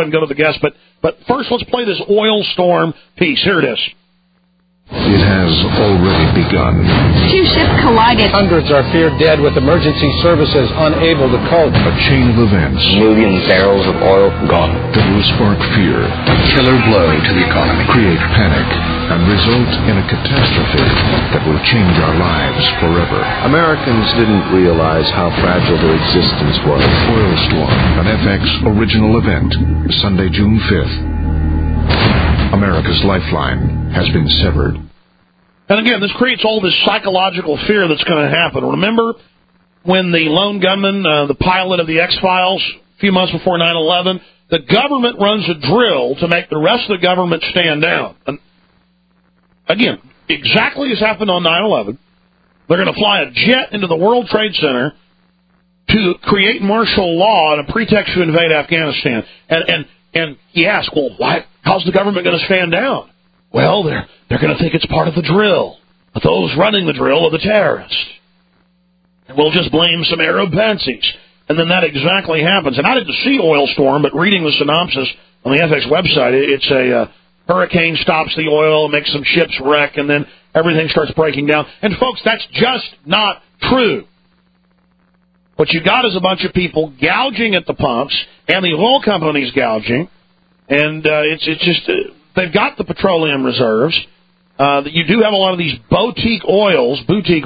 ahead and go to the guest. But first, let's play this oil storm piece. Here it is. It has already begun. Two ships collided. Hundreds are feared dead with emergency services unable to cope. A chain of events. Million barrels of oil gone. That will spark fear. A killer blow to the economy. Create panic and result in a catastrophe that will change our lives forever. Americans didn't realize how fragile their existence was. Oil Storm, an FX original event, Sunday, June 5th. America's lifeline has been severed. And again, this creates all this psychological fear that's going to happen. Remember when the lone gunman, the pilot of the X-Files, a few months before 9/11, the government runs a drill to make the rest of the government stand down. And again, exactly as happened on 9/11, they're going to fly a jet into the World Trade Center to create martial law and a pretext to invade Afghanistan. And he asked, well, why? How's the government going to stand down? Well, they're going to think it's part of the drill. But those running the drill are the terrorists. And we'll just blame some Arab pansies. And then that exactly happens. And I didn't see Oil Storm, but reading the synopsis on the FX website, it's a hurricane stops the oil, makes some ships wreck, and then everything starts breaking down. And, folks, that's just not true. What you got is a bunch of people gouging at the pumps, and the oil companies gouging, and it's just they've got the petroleum reserves. You do have a lot of these boutique oils, these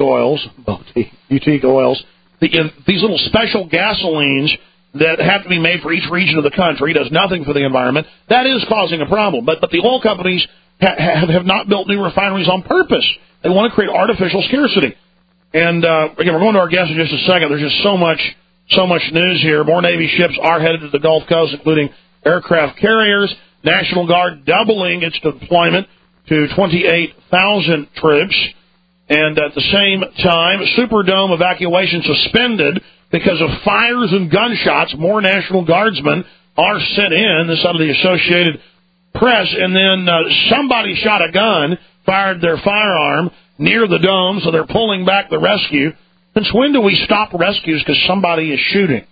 little special gasolines that have to be made for each region of the country. Does nothing for the environment. That is causing a problem. But the oil companies have not built new refineries on purpose. They want to create artificial scarcity. And, again, we're going to our guest in just a second. There's just so much news here. More Navy ships are headed to the Gulf Coast, including aircraft carriers. National Guard doubling its deployment to 28,000 troops. And at the same time, Superdome evacuation suspended because of fires and gunshots. More National Guardsmen are sent in. This out of the Associated Press. And then somebody shot a gun, fired their firearm near the dome, so they're pulling back the rescue. Since when do we stop rescues because somebody is shooting?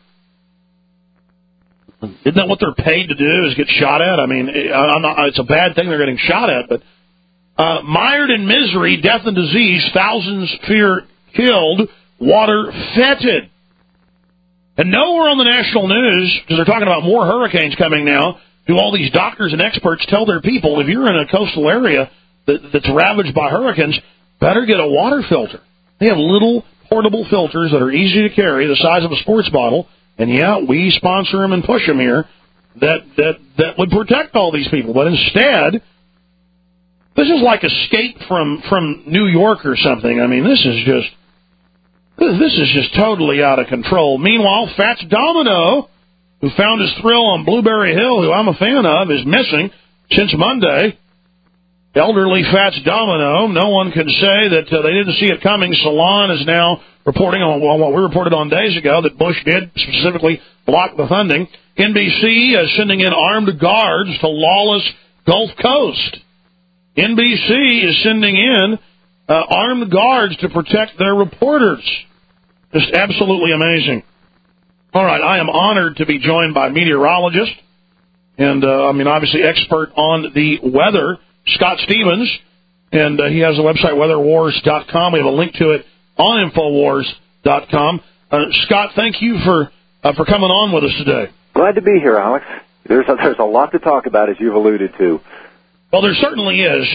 Isn't that what they're paid to do, is get shot at? I mean, it's a bad thing they're getting shot at, but mired in misery, death and disease, thousands fear killed, water fetid. And nowhere on the national news, because they're talking about more hurricanes coming now, do all these doctors and experts tell their people, if you're in a coastal area that's ravaged by hurricanes, better get a water filter. They have little portable filters that are easy to carry, the size of a sports bottle, and yeah, we sponsor them and push them here, that would protect all these people. But instead, this is like Escape from New York or something. I mean, this is just totally out of control. Meanwhile, Fats Domino, who found his thrill on Blueberry Hill, who I'm a fan of, is missing since Monday. Elderly Fats Domino, no one can say that they didn't see it coming. Salon is now reporting on what we reported on days ago, that Bush did specifically block the funding. NBC is sending in armed guards to lawless Gulf Coast. NBC is sending in armed guards to protect their reporters. Just absolutely amazing. All right, I am honored to be joined by meteorologist and, obviously expert on the weather, Scott Stevens, and he has the website weatherwars.com. We have a link to it on Infowars.com. Scott, thank you for coming on with us today. Glad to be here, Alex. There's a lot to talk about, as you've alluded to. Well, there certainly is.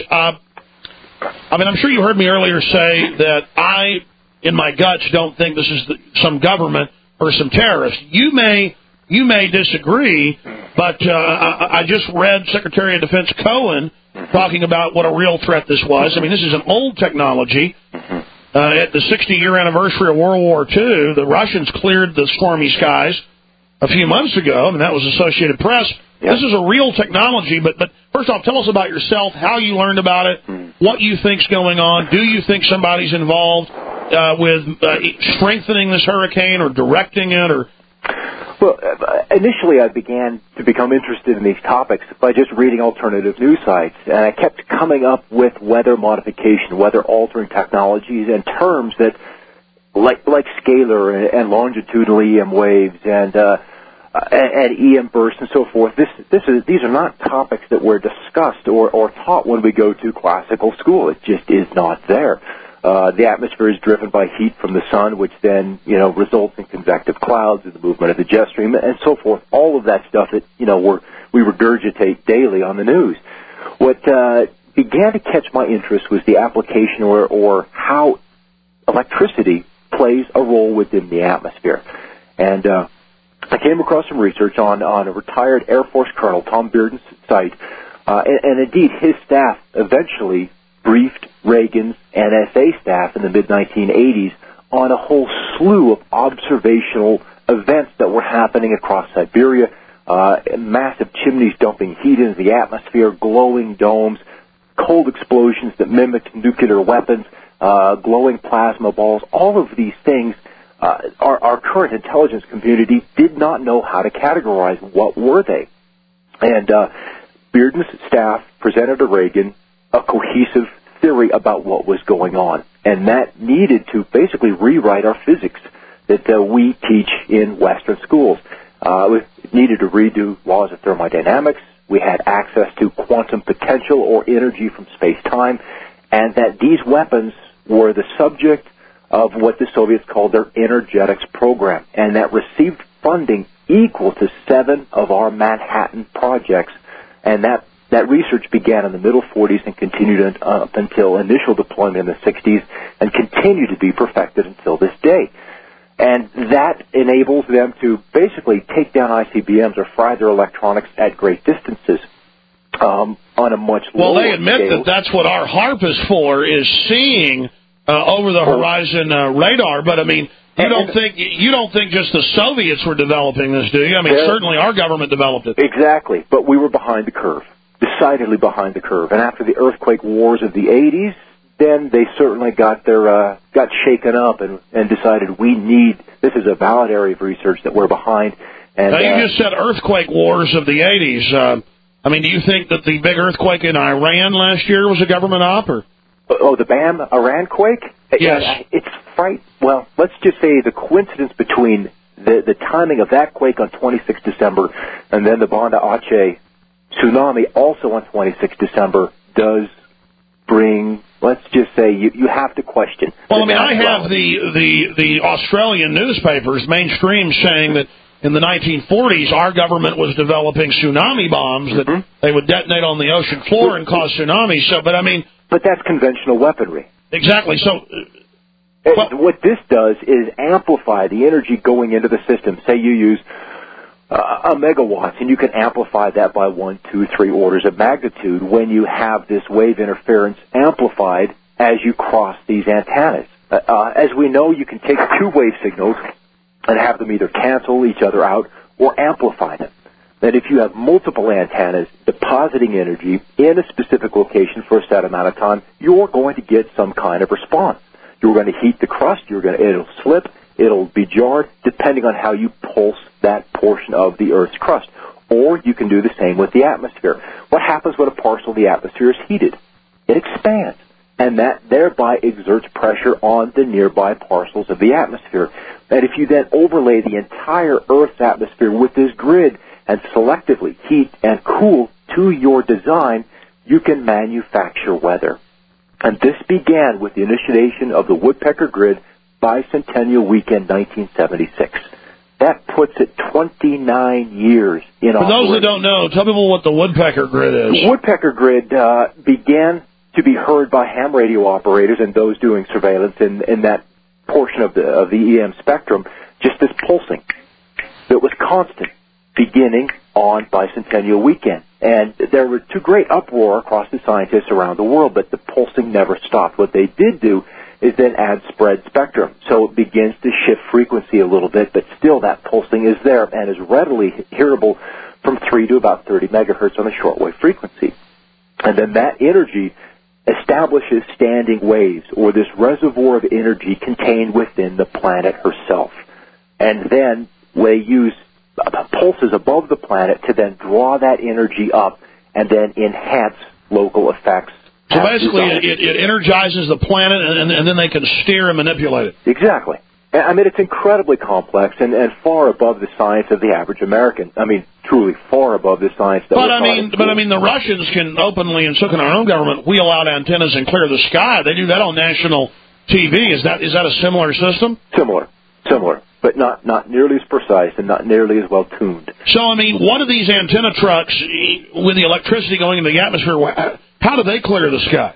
I'm sure you heard me earlier say that I, in my guts, don't think this is some government or some terrorist. You may disagree, but I just read Secretary of Defense Cohen talking about what a real threat this was. I mean, this is an old technology. At the 60-year anniversary of World War II, the Russians cleared the stormy skies a few months ago, and that was Associated Press. Yep. This is a real technology, but first off, tell us about yourself, how you learned about it, what you think's going on. Do you think somebody's involved with strengthening this hurricane or directing it, or... Well, initially I began to become interested in these topics by just reading alternative news sites, and I kept coming up with weather modification, weather-altering technologies, and terms that, like scalar and longitudinal EM waves, and and EM bursts and so forth. These are not topics that were discussed or taught when we go to classical school. It just is not there. The atmosphere is driven by heat from the sun, which then, results in convective clouds and the movement of the jet stream and so forth. All of that stuff that, we regurgitate daily on the news. What began to catch my interest was the application or how electricity plays a role within the atmosphere. And I came across some research on a retired Air Force Colonel, Tom Bearden's site, and indeed his staff eventually briefed Reagan's NSA staff in the mid-1980s on a whole slew of observational events that were happening across Siberia, massive chimneys dumping heat into the atmosphere, glowing domes, cold explosions that mimicked nuclear weapons, glowing plasma balls. All of these things, our current intelligence community did not know how to categorize. What were they? And Bearden's staff presented to Reagan a cohesive theory about what was going on, and that needed to basically rewrite our physics that we teach in Western schools. We needed to redo laws of thermodynamics. We had access to quantum potential or energy from space-time, and that these weapons were the subject of what the Soviets called their energetics program, and that received funding equal to 7 of our Manhattan projects. And that research began in the middle 40s and continued up until initial deployment in the 60s and continued to be perfected until this day. And that enables them to basically take down ICBMs or fry their electronics at great distances on a much lower scale. Well, they admit that's what our HARP is for, is seeing over the horizon radar. But I mean, you don't think just the Soviets were developing this, do you? I mean, certainly our government developed it. Exactly, but we were behind the curve, decidedly behind the curve. And after the earthquake wars of the 80s, then they certainly got shaken up and decided this is a valid area of research that we're behind. And now, you just said earthquake wars of the 80s. I mean, do you think that the big earthquake in Iran last year was a government op? Or? Oh, the BAM Iran quake? Yes. It's right. Well, let's just say the coincidence between the timing of that quake on 26 December and then the Banda Aceh tsunami also on 26 December does bring, let's just say, you have to question. Well, I mean, I have the Australian newspapers, mainstream, saying that in the 1940s, our government was developing tsunami bombs that they would detonate on the ocean floor and cause tsunamis. So, but that's conventional weaponry. Exactly. So, what this does is amplify the energy going into the system. Say you use a megawatt, and you can amplify that by 1, 2, 3 orders of magnitude when you have this wave interference amplified as you cross these antennas. As we know, you can take 2 wave signals and have them either cancel each other out or amplify them. That if you have multiple antennas depositing energy in a specific location for a set amount of time, you're going to get some kind of response. You're going to heat the crust, it'll slip, it'll be jarred, depending on how you pulse that portion of the Earth's crust. Or you can do the same with the atmosphere. What happens when a parcel of the atmosphere is heated? It expands, and that thereby exerts pressure on the nearby parcels of the atmosphere. And if you then overlay the entire Earth's atmosphere with this grid and selectively heat and cool to your design, you can manufacture weather. And this began with the initiation of the Woodpecker Grid Bicentennial Weekend 1976. That puts it 29 years in operation. For those that don't know, tell people what the Woodpecker Grid is. The Woodpecker Grid began to be heard by ham radio operators and those doing surveillance in that portion of the EM spectrum, just this pulsing that was constant, beginning on Bicentennial Weekend. And there were two great uproar across the scientists around the world, but the pulsing never stopped. What they did do is then add spread spectrum. So it begins to shift frequency a little bit, but still that pulsing is there and is readily hearable from 3 to about 30 megahertz on the shortwave frequency. And then that energy establishes standing waves, or this reservoir of energy contained within the planet herself. And then they use pulses above the planet to then draw that energy up and then enhance local effects. So basically it energizes the planet and then they can steer and manipulate it. Exactly. I mean, it's incredibly complex and far above the science of the average American. I mean, truly far above the science that we're taught in school. But I mean, the Russians can openly, and so can our own government, wheel out antennas and clear the sky. They do that on national TV. Is that a similar system? Similar, but not nearly as precise and not nearly as well tuned. So, I mean, what are these antenna trucks, with the electricity going into the atmosphere, how do they clear the sky?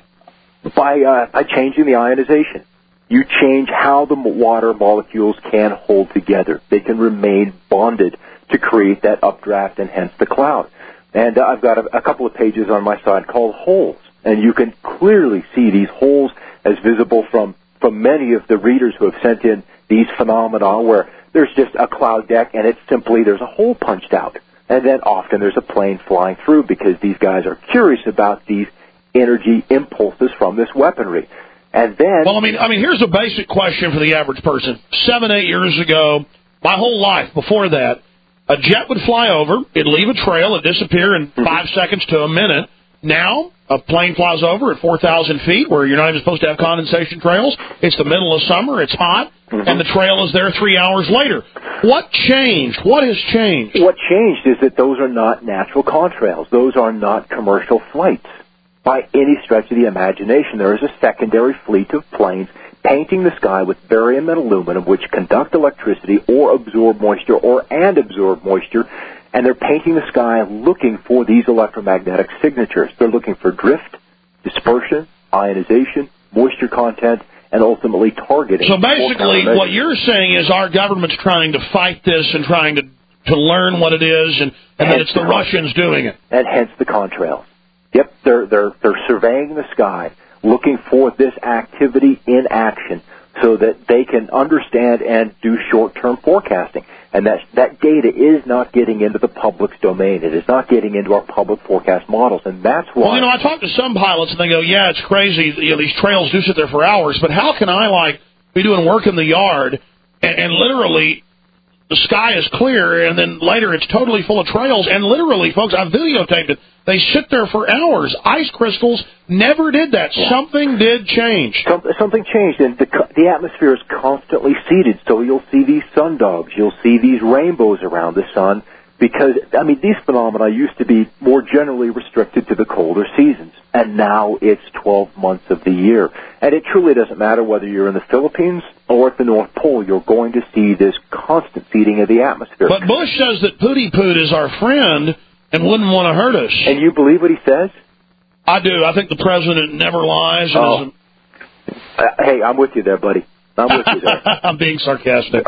By changing the ionization. You change how the water molecules can hold together. They can remain bonded to create that updraft and hence the cloud. And I've got a couple of pages on my side called holes. And you can clearly see these holes as visible from many of the readers who have sent in these phenomena where there's just a cloud deck and it's simply there's a hole punched out. And then often there's a plane flying through because these guys are curious about these energy impulses from this weaponry. And then, well, I mean, here's a basic question for the average person. 7-8 years ago, my whole life before that, a jet would fly over, it'd leave a trail, it'd disappear in 5 seconds to a minute. Now, a plane flies over at 4,000 feet, where you're not even supposed to have condensation trails. It's the middle of summer, it's hot, and the trail is there 3 hours later. What changed? What has changed? What changed is that those are not natural contrails. Those are not commercial flights. By any stretch of the imagination, there is a secondary fleet of planes painting the sky with barium and aluminum, which conduct electricity or absorb moisture and absorb moisture, and they're painting the sky looking for these electromagnetic signatures. They're looking for drift, dispersion, ionization, moisture content, and ultimately targeting. So basically, what you're saying is our government's trying to fight this and trying to learn what it is, and that it's the Russians doing it. And hence the contrails. Yep, they're surveying the sky, looking for this activity in action so that they can understand and do short-term forecasting. And that data is not getting into the public's domain. It is not getting into our public forecast models, and that's why... Well, I talk to some pilots, and they go, yeah, it's crazy. These trails do sit there for hours, but how can I, be doing work in the yard, and literally... the sky is clear, and then later it's totally full of trails. And literally, folks, I videotaped it. They sit there for hours. Ice crystals never did that. Yeah. Something did change. Something changed, and the atmosphere is constantly seeded. So you'll see these sundogs. You'll see these rainbows around the sun because, these phenomena used to be more generally restricted to the colder seasons. And now it's 12 months of the year. And it truly doesn't matter whether you're in the Philippines or at the North Pole. You're going to see this constant seeding of the atmosphere. But Bush says that Pootie Poot is our friend and wouldn't want to hurt us. And you believe what he says? I do. I think the president never lies. Hey, I'm with you there, buddy. I'm with you there. I'm being sarcastic.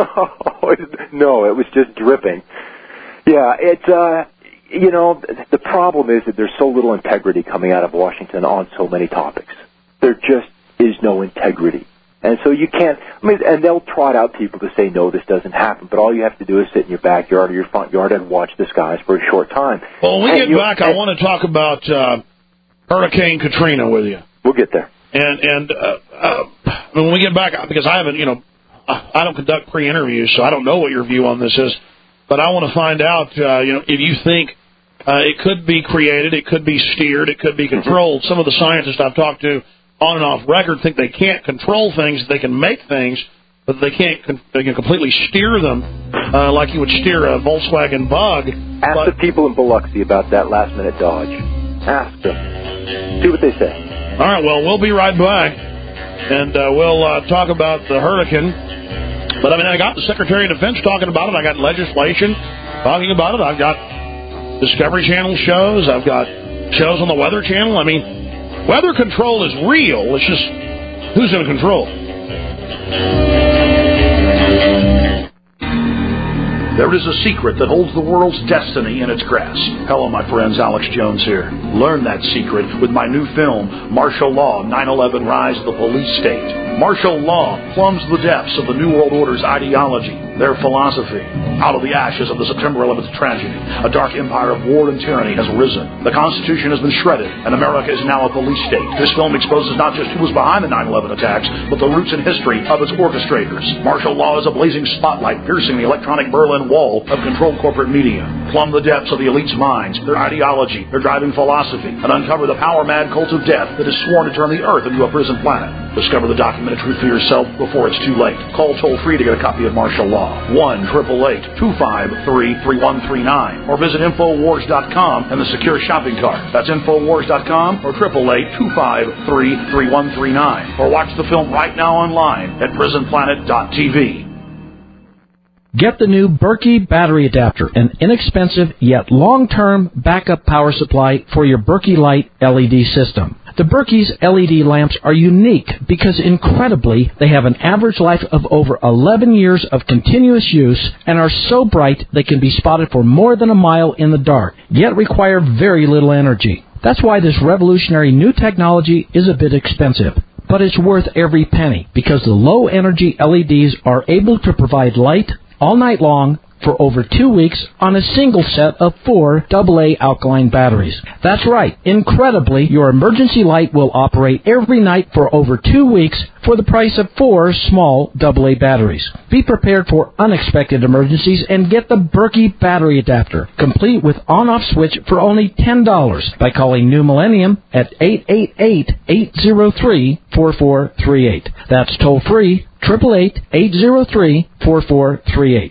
No, it was just dripping. Yeah, it's... the problem is that there's so little integrity coming out of Washington on so many topics. There just is no integrity. And so you can't, and they'll trot out people to say, no, this doesn't happen, but all you have to do is sit in your backyard or your front yard and watch the skies for a short time. Well, when we get back, I want to talk about Hurricane Katrina with you. We'll get there. And when we get back, because I haven't, I don't conduct pre-interviews, so I don't know what your view on this is, but I want to find out, if you think it could be created, it could be steered, it could be controlled. Some of the scientists I've talked to on and off record think they can't control things, they can make things, but they can completely steer them like you would steer a Volkswagen Bug. Ask the people in Biloxi about that last-minute dodge. Ask them. See what they say. All right, well, we'll be right back, and we'll talk about the hurricane. But, I got the Secretary of Defense talking about it. I got legislation talking about it. I've got Discovery Channel shows. I've got shows on the Weather Channel. Weather control is real. It's just who's in control. There is a secret that holds the world's destiny in its grasp. Hello, my friends. Alex Jones here. Learn that secret with my new film, Martial Law, 9/11 Rise of the Police State. Martial law plumbs the depths of the New World Order's ideology, their philosophy. Out of the ashes of the September 11th tragedy, a dark empire of war and tyranny has risen. The Constitution has been shredded, and America is now a police state. This film exposes not just who was behind the 9/11 attacks, but the roots and history of its orchestrators. Martial law is a blazing spotlight piercing the electronic Berlin Wall of controlled corporate media. Plumb the depths of the elite's minds, their ideology, their driving philosophy, and uncover the power-mad cult of death that is sworn to turn the earth into a prison planet. Discover the documented truth for yourself before it's too late. Call toll-free to get a copy of Martial Law. 1-888-253-3139. Or visit Infowars.com and the secure shopping cart. That's Infowars.com or 888-253-3139. Or watch the film right now online at PrisonPlanet.tv. Get the new Berkey battery adapter, an inexpensive yet long-term backup power supply for your Berkey Light LED system. The Berkey's LED lamps are unique because, incredibly, they have an average life of over 11 years of continuous use and are so bright they can be spotted for more than a mile in the dark, yet require very little energy. That's why this revolutionary new technology is a bit expensive. But it's worth every penny because the low-energy LEDs are able to provide light all night long for over 2 weeks on a single set of 4 AA alkaline batteries. That's right. Incredibly, your emergency light will operate every night for over 2 weeks for the price of 4 small AA batteries. Be prepared for unexpected emergencies and get the Berkey battery adapter, complete with on-off switch for only $10 by calling New Millennium at 888-803-4438. That's toll-free, 888-803-4438.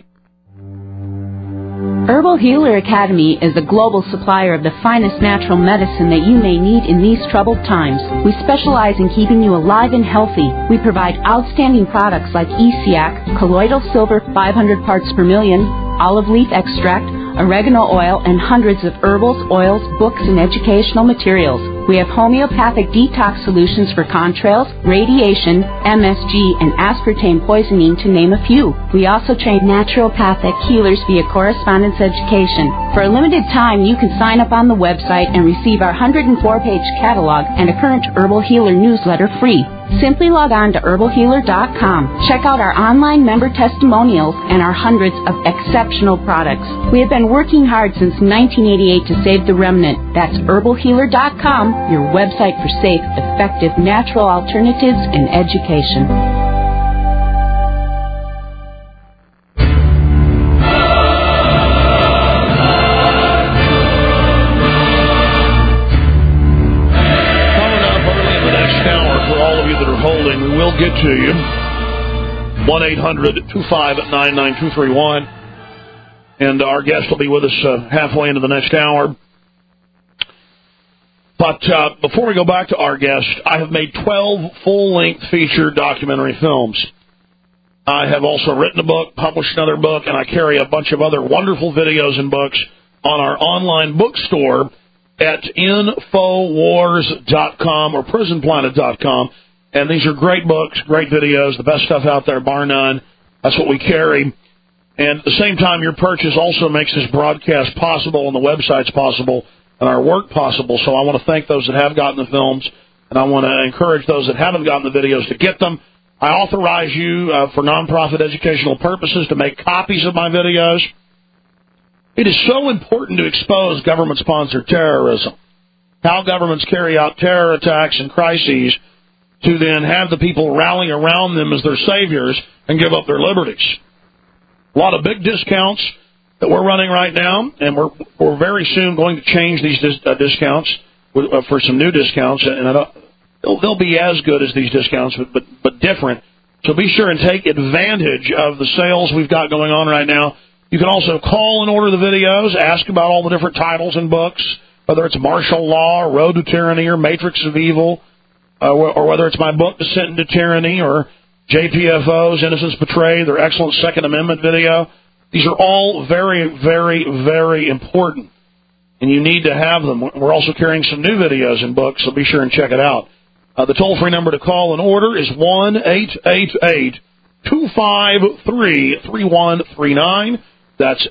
Herbal Healer Academy is a global supplier of the finest natural medicine that you may need in these troubled times. We specialize in keeping you alive and healthy. We provide outstanding products like ESEAC, colloidal silver 500 parts per million, olive leaf extract, oregano oil, and hundreds of herbals, oils, books, and educational materials. We have homeopathic detox solutions for contrails, radiation, MSG, and aspartame poisoning, to name a few. We also train naturopathic healers via correspondence education. For a limited time, you can sign up on the website and receive our 104-page catalog and a current Herbal Healer newsletter free. Simply log on to herbalhealer.com. Check out our online member testimonials and our hundreds of exceptional products. We have been working hard since 1988 to save the remnant. That's herbalhealer.com, your website for safe, effective, natural alternatives in education. Get to you. 1-800-259-9231. And our guest will be with us halfway into the next hour. But before we go back to our guest, I have made 12 full-length feature documentary films. I have also written a book, published another book, and I carry a bunch of other wonderful videos and books on our online bookstore at Infowars.com or PrisonPlanet.com. And these are great books, great videos, the best stuff out there, bar none. That's what we carry. And at the same time, your purchase also makes this broadcast possible and the websites possible and our work possible. So I want to thank those that have gotten the films, and I want to encourage those that haven't gotten the videos to get them. I authorize you for nonprofit educational purposes to make copies of my videos. It is so important to expose government-sponsored terrorism, how governments carry out terror attacks and crises, to then have the people rally around them as their saviors and give up their liberties. A lot of big discounts that we're running right now, and we're very soon going to change these discounts for some new discounts, and they'll be as good as these discounts, but different. So be sure and take advantage of the sales we've got going on right now. You can also call and order the videos, ask about all the different titles and books, whether it's Martial Law, or Road to Tyranny, or Matrix of Evil, or whether it's my book, Descent into Tyranny, or JPFO's Innocence Betrayed, their excellent Second Amendment video. These are all very, very, very important, and you need to have them. We're also carrying some new videos and books, so be sure and check it out. The toll-free number to call and order is 1-888-253-3139. That's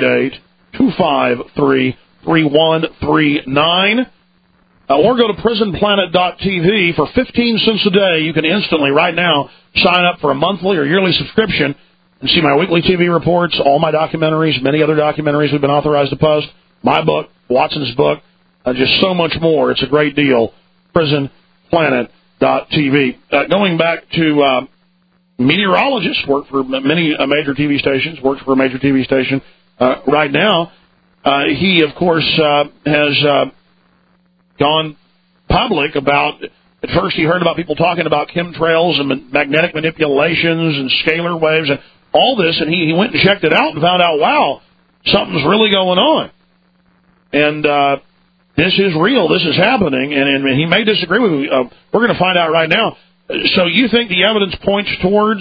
888-253-3139. Or go to PrisonPlanet.tv. For 15 cents a day, you can instantly, right now, sign up for a monthly or yearly subscription and see my weekly TV reports, all my documentaries, many other documentaries we've been authorized to post, my book, Watson's book, just so much more. It's a great deal. PrisonPlanet.tv. Going back to meteorologists, work for many major TV stations, works for a major TV station right now. He, of course, has gone public about, at first he heard about people talking about chemtrails and magnetic manipulations and scalar waves and all this, and he went and checked it out and found out, wow, something's really going on. And this is real. This is happening, and he may disagree with me. We're going to find out right now. So you think the evidence points towards,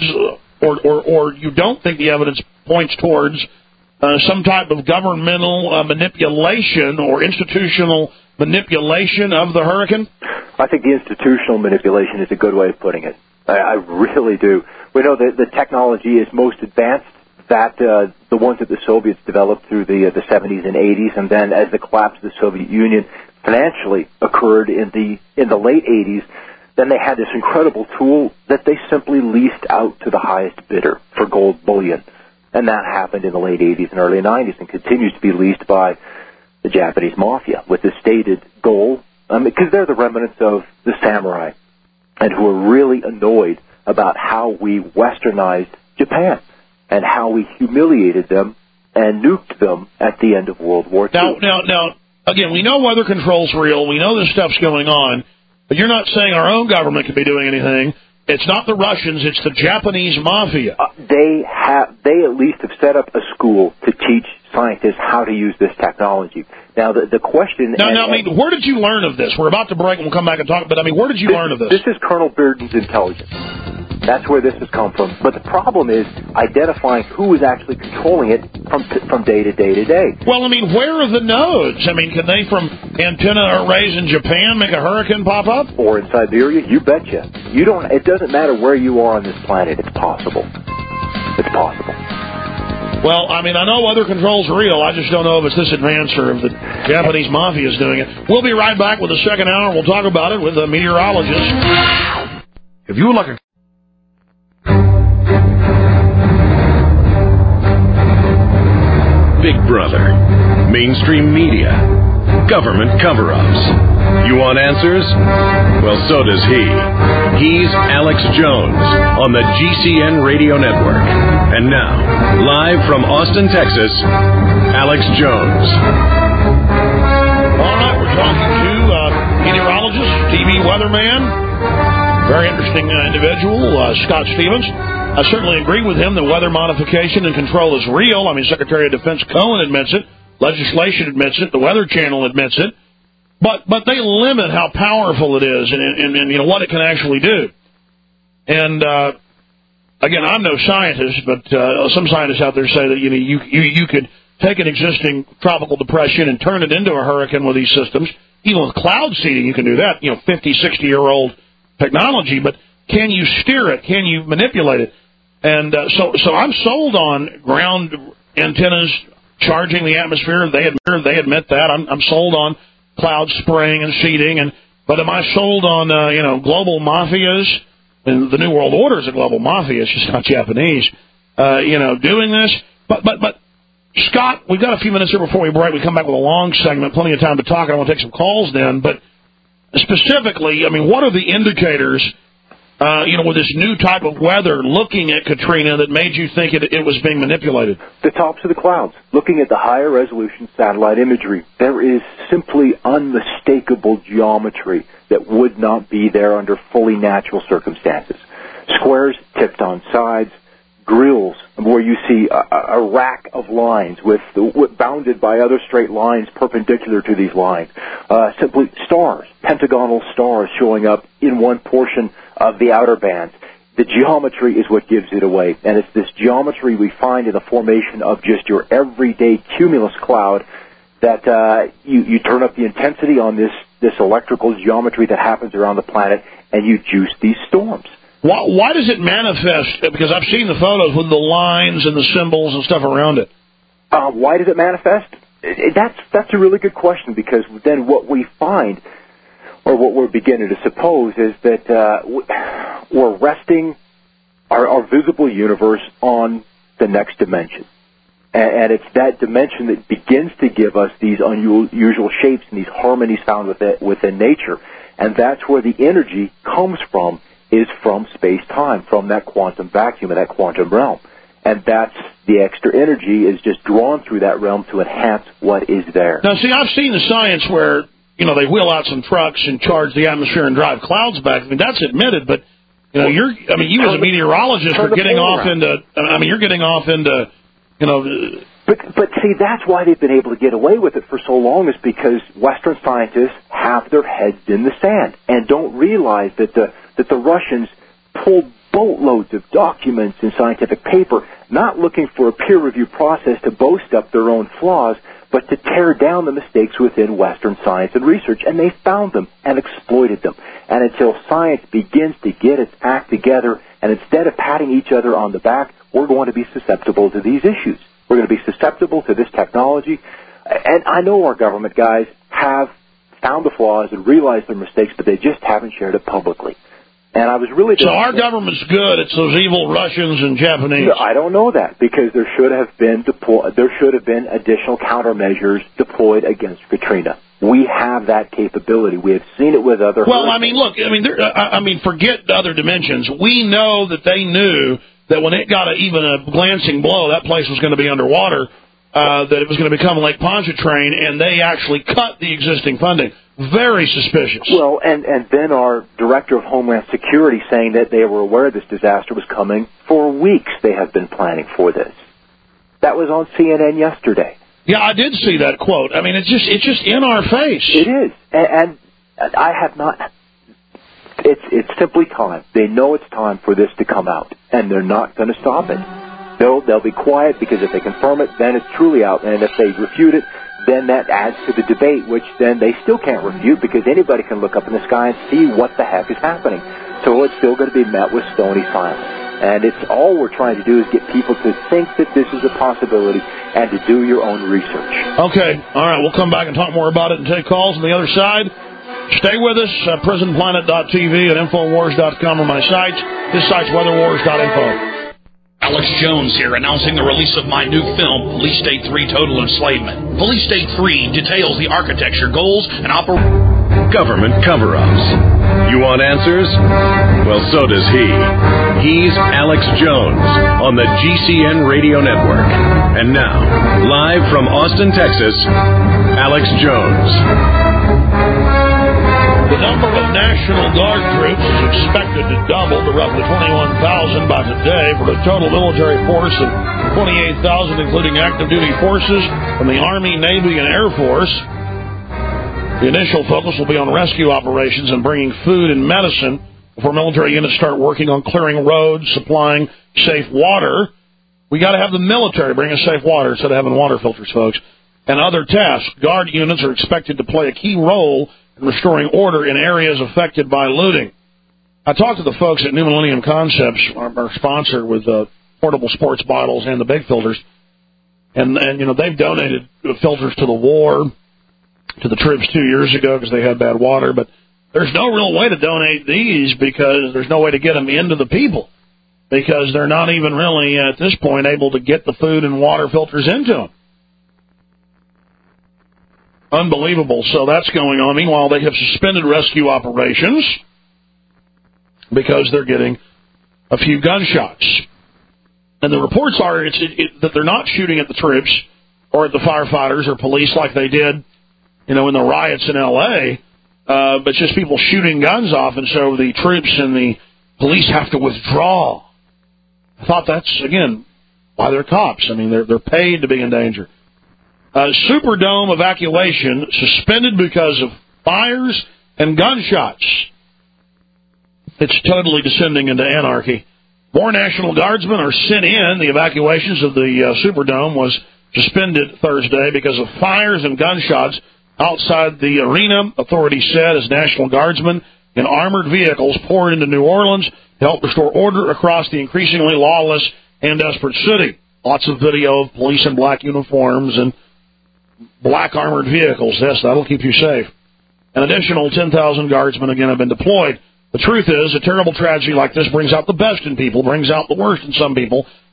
or you don't think the evidence points towards some type of governmental manipulation or institutional manipulation of the hurricane? I think the institutional manipulation is a good way of putting it. I really do. We know that the technology is most advanced, that the ones that the Soviets developed through the 70s and 80s, and then as the collapse of the Soviet Union financially occurred in the late 80s, then they had this incredible tool that they simply leased out to the highest bidder for gold bullion. And that happened in the late 80s and early 90s and continues to be leased by the Japanese mafia with the stated goal, because they're the remnants of the samurai and who are really annoyed about how we westernized Japan and how we humiliated them and nuked them at the end of World War II. Now, again, we know weather control's real. We know this stuff's going on. But you're not saying our own government could be doing anything. It's not the Russians. It's the Japanese mafia. They at least have set up a school to teach scientists how to use this technology. Now, the question... Now, I mean, where did you learn of this? We're about to break and we'll come back and talk, but, I mean, where did you learn of this? This is Colonel Bearden's intelligence. That's where this has come from. But the problem is identifying who is actually controlling it from day to day to day. Well, I mean, where are the nodes? I mean, can they, from antenna arrays in Japan, make a hurricane pop up? Or in Siberia? You betcha. It doesn't matter where you are on this planet. It's possible. It's possible. Well, I mean, I know weather control's real. I just don't know if it's this advanced or if the Japanese mafia is doing it. We'll be right back with the second hour. We'll talk about it with a meteorologist. If you would like a Big Brother, mainstream media, government cover-ups. You want answers? Well, so does he. He's Alex Jones on the GCN Radio Network. And now, live from Austin, Texas, Alex Jones. All right, we're talking to meteorologist, TV weatherman, very interesting individual, Scott Stevens. I certainly agree with him that weather modification and control is real. I mean, Secretary of Defense Cohen admits it. Legislation admits it. The Weather Channel admits it. But they limit how powerful it is and you know, what it can actually do. And, again, I'm no scientist, but some scientists out there say that, you know, you could take an existing tropical depression and turn it into a hurricane with these systems. Even with cloud seeding, you can do that, you know, 50, 60-year-old technology. But can you steer it? Can you manipulate it? And so I'm sold on ground antennas charging the atmosphere. They admit that. I'm sold on cloud spraying and seeding. But am I sold on you know, global mafias? And the New World Order is a global mafia. It's just not Japanese. You know, doing this. But Scott, we've got a few minutes here before we break. We come back with a long segment, plenty of time to talk. I want to take some calls then. But specifically, I mean, what are the indicators? You know, with this new type of weather, looking at Katrina, that made you think it was being manipulated? The tops of the clouds. Looking at the higher resolution satellite imagery, there is simply unmistakable geometry that would not be there under fully natural circumstances. Squares tipped on sides, grills where you see a rack of lines with bounded by other straight lines perpendicular to these lines. Simply stars, pentagonal stars showing up in one portion of the outer bands. The geometry is what gives it away, and it's this geometry we find in the formation of just your everyday cumulus cloud that you turn up the intensity on this electrical geometry that happens around the planet, and you juice these storms. Why does it manifest? Because I've seen the photos with the lines and the symbols and stuff around it. Why does it manifest? That's a really good question, because then what we find, or what we're beginning to suppose, is that we're resting our visible universe on the next dimension. And it's that dimension that begins to give us these unusual shapes and these harmonies found within nature. And that's where the energy comes from, is from space-time, from that quantum vacuum and that quantum realm. And that's the extra energy is just drawn through that realm to enhance what is there. Now, see, I've seen the science where, they wheel out some trucks and charge the atmosphere and drive clouds back. I mean, that's admitted, but, you as a meteorologist are getting off into, you're getting off into, But see, that's why they've been able to get away with it for so long, is because Western scientists have their heads in the sand and don't realize that the Russians pulled boatloads of documents and scientific paper, not looking for a peer-reviewed process to boast up their own flaws, but to tear down the mistakes within Western science and research, and they found them and exploited them. And until science begins to get its act together, and instead of patting each other on the back, we're going to be susceptible to these issues. We're going to be susceptible to this technology. And I know our government guys have found the flaws and realized their mistakes, but they just haven't shared it publicly. And I was really... So our government's good. It's those evil Russians and Japanese. I don't know that, because there should have been additional countermeasures deployed against Katrina. We have that capability. We have seen it with other... Well, forget other dimensions. We know that they knew that when it got even a glancing blow, that place was going to be underwater, that it was going to become Lake Pontchartrain, and they actually cut the existing funding. Very suspicious. Well, and then our Director of Homeland Security saying that they were aware this disaster was coming. For weeks they have been planning for this. That was on CNN yesterday. Yeah, I did see that quote. I mean, it's just in our face. It is. And I have not... It's simply time. They know it's time for this to come out, and they're not going to stop it. They'll be quiet, because if they confirm it, then it's truly out. And if they refute it, then that adds to the debate, which then they still can't refute, because anybody can look up in the sky and see what the heck is happening. So it's still going to be met with stony silence. And it's all we're trying to do is get people to think that this is a possibility and to do your own research. Okay. All right. We'll come back and talk more about it and take calls on the other side. Stay with us. PrisonPlanet.tv and Infowars.com are my sites. This site's weatherwars.info. Alex Jones here, announcing the release of my new film, Police State 3 Total Enslavement. Police State 3 details the architecture, goals, and government cover-ups. You want answers? Well, so does he. He's Alex Jones on the GCN Radio Network. And now, live from Austin, Texas, Alex Jones. The number of National Guard troops is expected to double to roughly 21,000 by today, for a total military force of 28,000, including active duty forces from the Army, Navy, and Air Force. The initial focus will be on rescue operations and bringing food and medicine before military units start working on clearing roads, supplying safe water. We got to have the military bring us safe water instead of having water filters, folks. And other tasks. Guard units are expected to play a key role in restoring order in areas affected by looting. I talked to the folks at New Millennium Concepts, our sponsor, with portable sports bottles and the big filters, and they've donated filters to the war, to the troops 2 years ago because they had bad water, but there's no real way to donate these because there's no way to get them into the people, because they're not even really, at this point, able to get the food and water filters into them. Unbelievable. So that's going on. Meanwhile, they have suspended rescue operations because they're getting a few gunshots. And the reports are that they're not shooting at the troops or at the firefighters or police like they did, in the riots in L.A., but just people shooting guns off, and so the troops and the police have to withdraw. I thought that's, again, why they're cops. I mean, they're paid to be in danger. Superdome evacuation suspended because of fires and gunshots. It's totally descending into anarchy. More National Guardsmen are sent in. The evacuations of the Superdome was suspended Thursday because of fires and gunshots outside the arena, authorities said, as National Guardsmen in armored vehicles poured into New Orleans to help restore order across the increasingly lawless and desperate city. Lots of video of police in black uniforms and black armored vehicles. Yes, that'll keep you safe. An additional 10,000 guardsmen, again, have been deployed. The truth is, a terrible tragedy like this brings out the best in people, brings out the worst in some people,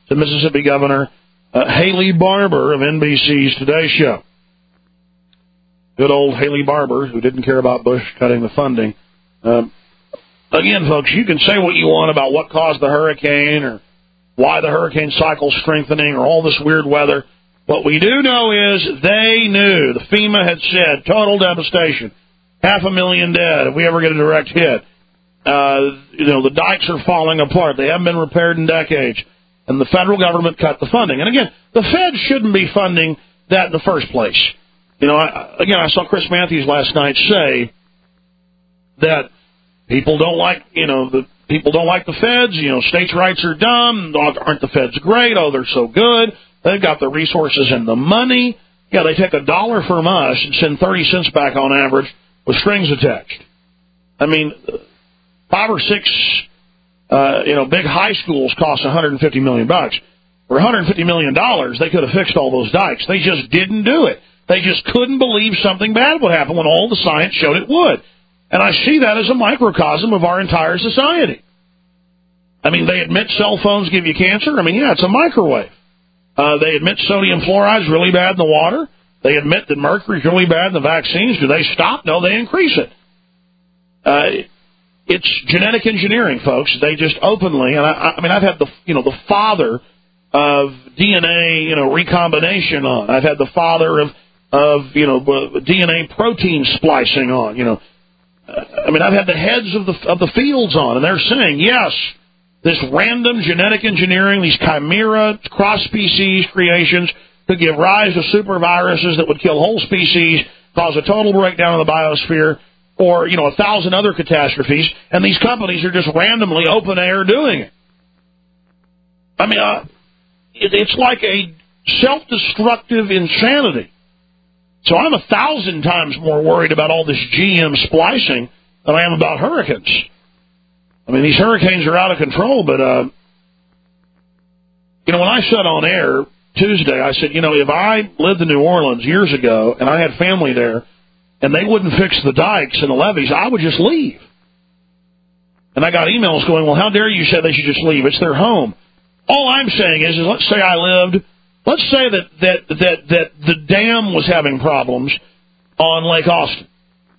to Mississippi Governor Haley Barbour of NBC's Today Show. Good old Haley Barbour, who didn't care about Bush cutting the funding. Again, folks, you can say what you want about what caused the hurricane or why the hurricane cycle's strengthening or all this weird weather. What we do know is they knew. The FEMA had said total devastation, 500,000 dead if we ever get a direct hit. The dikes are falling apart. They haven't been repaired in decades. And the federal government cut the funding. And again, the Fed shouldn't be funding that in the first place. I saw Chris Matthews last night say that people don't like, people don't like the feds. States' rights are dumb. Aren't the feds great? Oh, they're so good. They've got the resources and the money. Yeah, they take $1 from us and send 30 cents back on average with strings attached. I mean, 5 or 6, big high schools cost $150 million. For $150 million, they could have fixed all those dikes. They just didn't do it. They just couldn't believe something bad would happen when all the science showed it would. And I see that as a microcosm of our entire society. I mean, they admit cell phones give you cancer. I mean, yeah, it's a microwave. They admit sodium fluoride is really bad in the water. They admit that mercury is really bad in the vaccines. Do they stop? No, they increase it. It's genetic engineering, folks. They just openly, and I've had the father of DNA, recombination on. I've had the father of DNA protein splicing on. I've had the heads of the fields on, and they're saying, yes, this random genetic engineering, these chimera cross-species creations could give rise to super viruses that would kill whole species, cause a total breakdown of the biosphere, or, 1,000 other catastrophes, and these companies are just randomly open air doing it. I mean, it's like a self-destructive insanity. So I'm 1,000 times more worried about all this GM splicing than I am about hurricanes. I mean, these hurricanes are out of control, but, when I said on air Tuesday, I said, if I lived in New Orleans years ago and I had family there and they wouldn't fix the dikes and the levees, I would just leave. And I got emails going, well, how dare you say they should just leave? It's their home. All I'm saying is let's say let's say that the dam was having problems on Lake Austin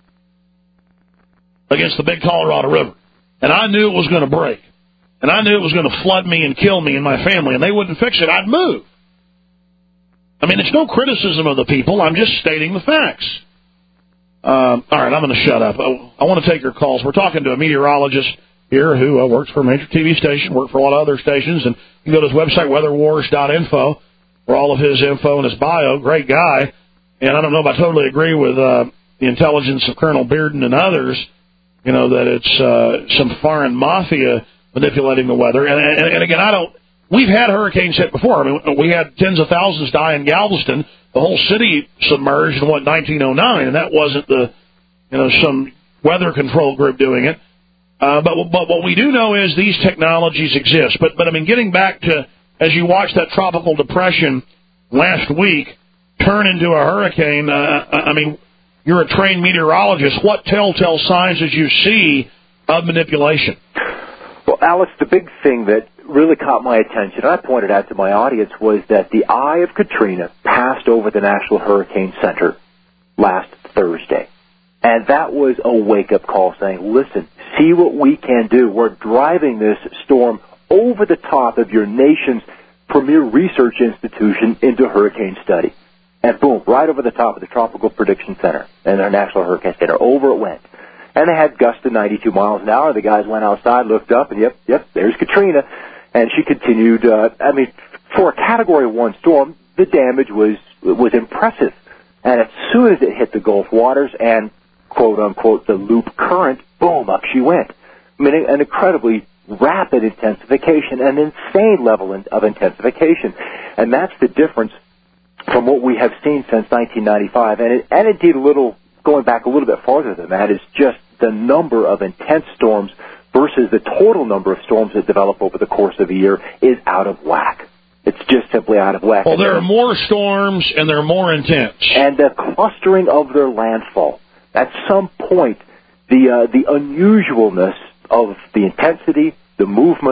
against the big Colorado River. And I knew it was going to break. And I knew it was going to flood me and kill me and my family, and they wouldn't fix it. I'd move. I mean, it's no criticism of the people. I'm just stating the facts. All right, I'm going to shut up. I want to take your calls. We're talking to a meteorologist here who works for a major TV station, worked for a lot of other stations, and you can go to his website, weatherwars.info, for all of his info and his bio. Great guy. And I don't know if I totally agree with the intelligence of Colonel Bearden and others, that it's some foreign mafia manipulating the weather. And again, we've had hurricanes hit before. I mean, we had tens of thousands die in Galveston. The whole city submerged in 1909, and that wasn't some weather control group doing it. But what we do know is these technologies exist. But I mean, getting back to, as you watch that tropical depression last week turn into a hurricane, I mean, you're a trained meteorologist. What telltale signs did you see of manipulation? Well, Alex, the big thing that really caught my attention, and I pointed out to my audience, was that the eye of Katrina passed over the National Hurricane Center last Thursday. And that was a wake-up call saying, listen, see what we can do. We're driving this storm over the top of your nation's premier research institution into hurricane study. And boom, right over the top of the Tropical Prediction Center and their National Hurricane Center. Over it went. And they had gusts of 92 miles an hour. The guys went outside, looked up, and yep, there's Katrina. And she continued, for a Category 1 storm, the damage was impressive. And as soon as it hit the Gulf waters and, quote-unquote, the loop current, boom, up she went. I mean, an incredibly rapid intensification, an insane level of intensification. And that's the difference from what we have seen since 1995. And indeed, going back a little bit farther than that, is just the number of intense storms versus the total number of storms that develop over the course of a year is out of whack. It's just simply out of whack. Well, there are more storms, and they're more intense. And the clustering of their landfall. At some point, the unusualness of the intensity, the movement,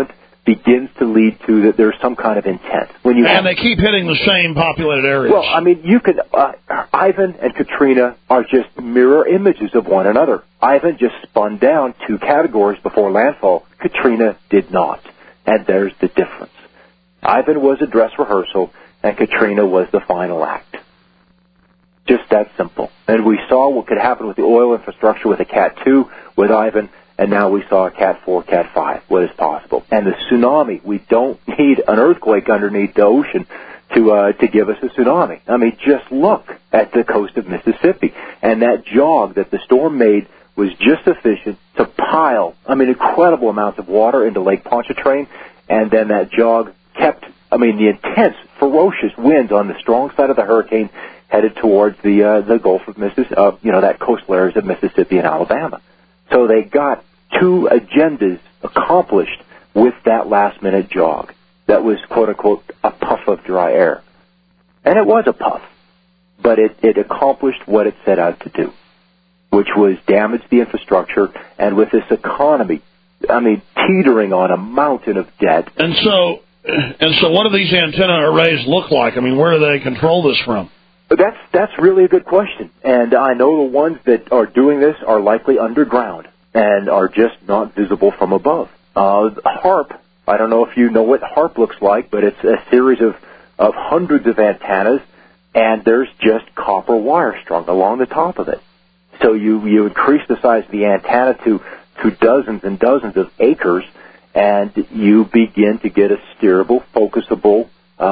begins to lead to that there's some kind of intent. And they keep hitting the same populated areas. Well, I mean, you could, Ivan and Katrina are just mirror images of one another. Ivan just spun down 2 categories before landfall. Katrina did not. And there's the difference. Ivan was a dress rehearsal, and Katrina was the final act. Just that simple. And we saw what could happen with the oil infrastructure with a Cat 2, with Ivan, and now we saw a Cat 4, Cat 5, what is possible. And the tsunami, we don't need an earthquake underneath the ocean to give us a tsunami. I mean, just look at the coast of Mississippi. And that jog that the storm made was just sufficient to pile, incredible amounts of water into Lake Pontchartrain, and then that jog kept, the intense, ferocious winds on the strong side of the hurricane headed towards the Gulf of Mississippi, that coastal areas of Mississippi and Alabama. So they got 2 agendas accomplished with that last-minute jog. That was, quote-unquote, a puff of dry air. And it was a puff, but it accomplished what it set out to do, which was damage the infrastructure, and with this economy, teetering on a mountain of debt. And so what do these antenna arrays look like? Where do they control this from? That's really a good question, and I know the ones that are doing this are likely underground and are just not visible from above. HARP, I don't know if you know what HARP looks like, but it's a series of hundreds of antennas, and there's just copper wire strung along the top of it. So you increase the size of the antenna to dozens and dozens of acres, and you begin to get a steerable, focusable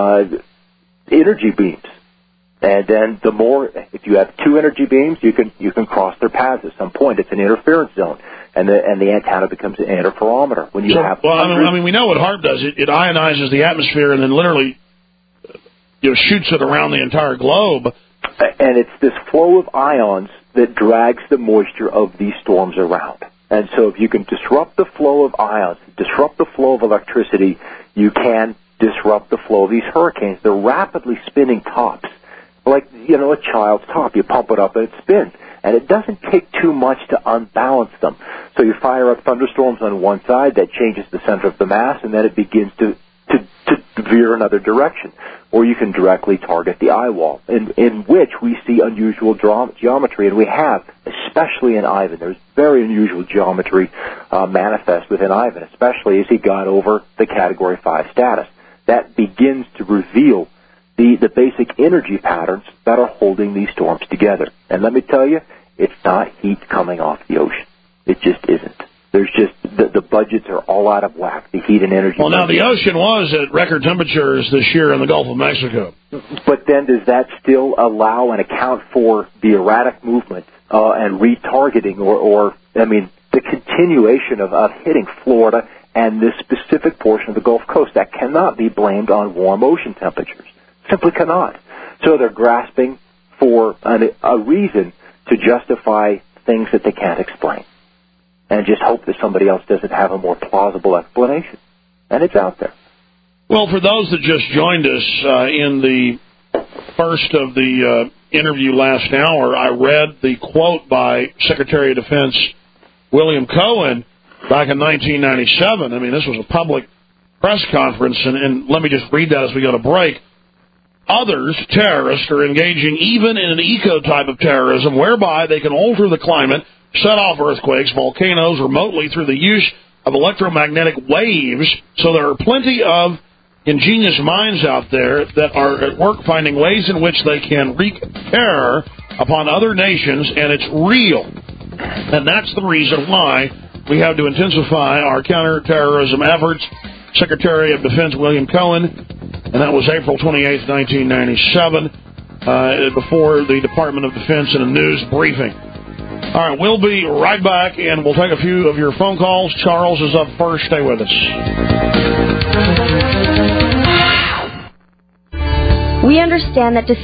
energy beams. And then the more, if you have 2 energy beams, you can cross their paths at some point. It's an interference zone, and the antenna becomes an interferometer. When you have, we know what HARP does. It ionizes the atmosphere and then literally, shoots it around the entire globe. And it's this flow of ions that drags the moisture of these storms around. And so, if you can disrupt the flow of ions, disrupt the flow of electricity, you can disrupt the flow of these hurricanes. They're rapidly spinning tops. Like, a child's top. You pump it up and it spins. And it doesn't take too much to unbalance them. So you fire up thunderstorms on one side, that changes the center of the mass, and then it begins to veer another direction. Or you can directly target the eye wall, in which we see unusual geometry, and we have, especially in Ivan. There's very unusual geometry manifest within Ivan, especially as he got over the Category 5 status. That begins to reveal the basic energy patterns that are holding these storms together. And let me tell you, it's not heat coming off the ocean. It just isn't. There's just, the budgets are all out of whack, the heat and energy. Well, now, the ocean was at record temperatures this year in the Gulf of Mexico. But then does that still allow and account for the erratic movement and retargeting the continuation of hitting Florida and this specific portion of the Gulf Coast? That cannot be blamed on warm ocean temperatures. Simply cannot. So they're grasping for a reason to justify things that they can't explain, and just hope that somebody else doesn't have a more plausible explanation. And it's out there. Well, for those that just joined us in the first of the interview last hour, I read the quote by Secretary of Defense William Cohen back in 1997. This was a public press conference, and let me just read that as we go to break. Others, terrorists, are engaging even in an eco-type of terrorism whereby they can alter the climate, set off earthquakes, volcanoes remotely through the use of electromagnetic waves. So there are plenty of ingenious minds out there that are at work finding ways in which they can wreak terror upon other nations, and it's real. And that's the reason why we have to intensify our counterterrorism efforts. Secretary of Defense William Cohen, and that was April 28, 1997, before the Department of Defense in a news briefing. All right, we'll be right back, and we'll take a few of your phone calls. Charles is up first. Stay with us. We understand that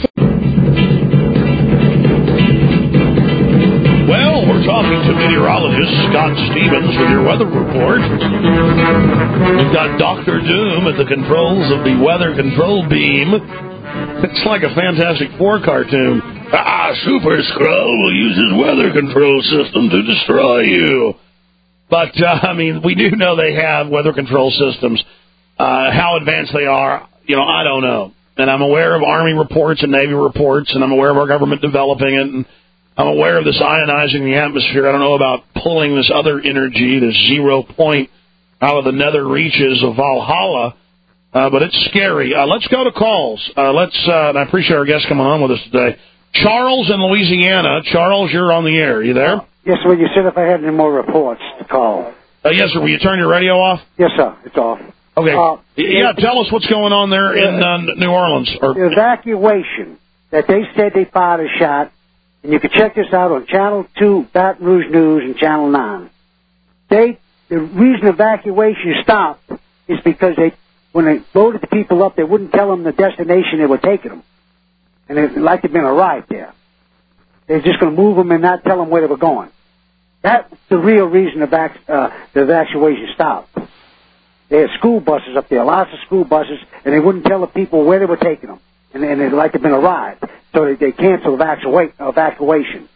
Well, we're talking to meteorologist Scott Stevens with your weather report. We've got Dr. Doom at the controls of the weather control beam. It's like a Fantastic Four cartoon. Super Skrull will use his weather control system to destroy you. But, we do know they have weather control systems how advanced they are, I don't know. And I'm aware of Army reports and Navy reports, and I'm aware of our government developing it, and I'm aware of this ionizing the atmosphere. I don't know about pulling this other energy, this 0 point, out of the nether reaches of Valhalla, but it's scary. Let's go to calls. And I appreciate our guest coming on with us today. Charles in Louisiana. Charles, you're on the air. You there? Yes, sir. You said if I had any more reports to call. Yes, sir. Will you turn your radio off? Yes, sir. It's off. Okay. Tell us what's going on there in New Orleans. The evacuation that they said they fired a shot, and you can check this out on Channel 2, Baton Rouge News, and Channel 9. The reason evacuation stopped is because when they loaded the people up, they wouldn't tell them the destination they were taking them. And they'd been arrived there. They're just going to move them and not tell them where they were going. That's the real reason the evacuation stopped. They had school buses up there, lots of school buses, and they wouldn't tell the people where they were taking them. And they'd been arrived. So they canceled evacuation.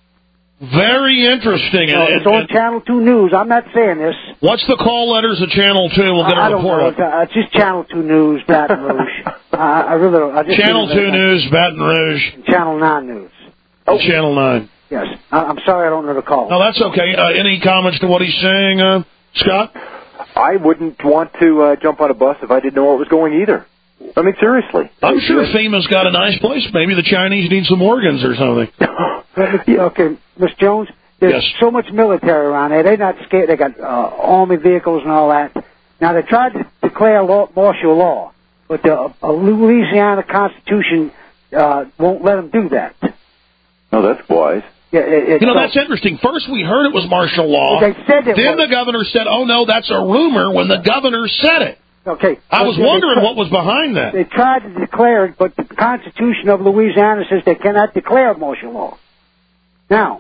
Very interesting. It's on Channel 2 News. I'm not saying this. What's the call letters of Channel 2? We'll get a report. It's just Channel 2 News, Baton Rouge. I really don't. Channel 2 News, Baton Rouge. Channel 9 News. Channel 9. Yes. I'm sorry I don't know the call. No, that's okay. Any comments to what he's saying, Scott? I wouldn't want to jump on a bus if I didn't know where it was going either. I mean, seriously. I'm sure FEMA's got a nice place. Maybe the Chinese need some organs or something. Okay, Ms. Jones, there's so much military around there. They're not scared. They got army vehicles and all that. Now, they tried to declare martial law, but the Louisiana Constitution won't let them do that. No, that's wise. Yeah, that's interesting. First, we heard it was martial law. They said it then the governor said, oh, no, that's a rumor when the governor said it. Okay. I was wondering what was behind that. They tried to declare it, but the Constitution of Louisiana says they cannot declare martial law. Now,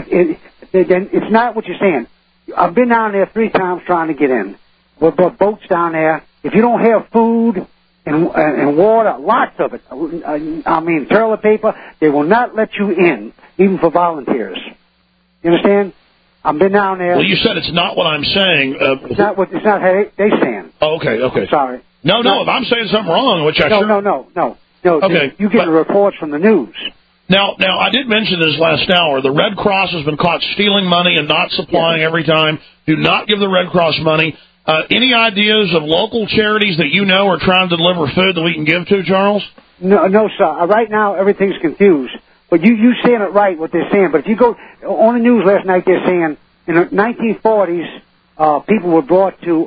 it's not what you're saying. I've been down there 3 times trying to get in. We've got boats down there. If you don't have food and water, lots of it, toilet paper, they will not let you in, even for volunteers. You understand? I've been down there. Well, you said it's not what I'm saying. It's not how they're saying. Oh, okay. I'm sorry. No, if I'm saying something wrong, which I No. Okay. You get the reports from the news. Now, I did mention this last hour. The Red Cross has been caught stealing money and not supplying every time. Do not give the Red Cross money. Any ideas of local charities that you know are trying to deliver food that we can give to, Charles? No, sir. Right now, everything's confused. But you saying it right, what they're saying. But if you go on the news last night, they're saying in the 1940s, people were brought to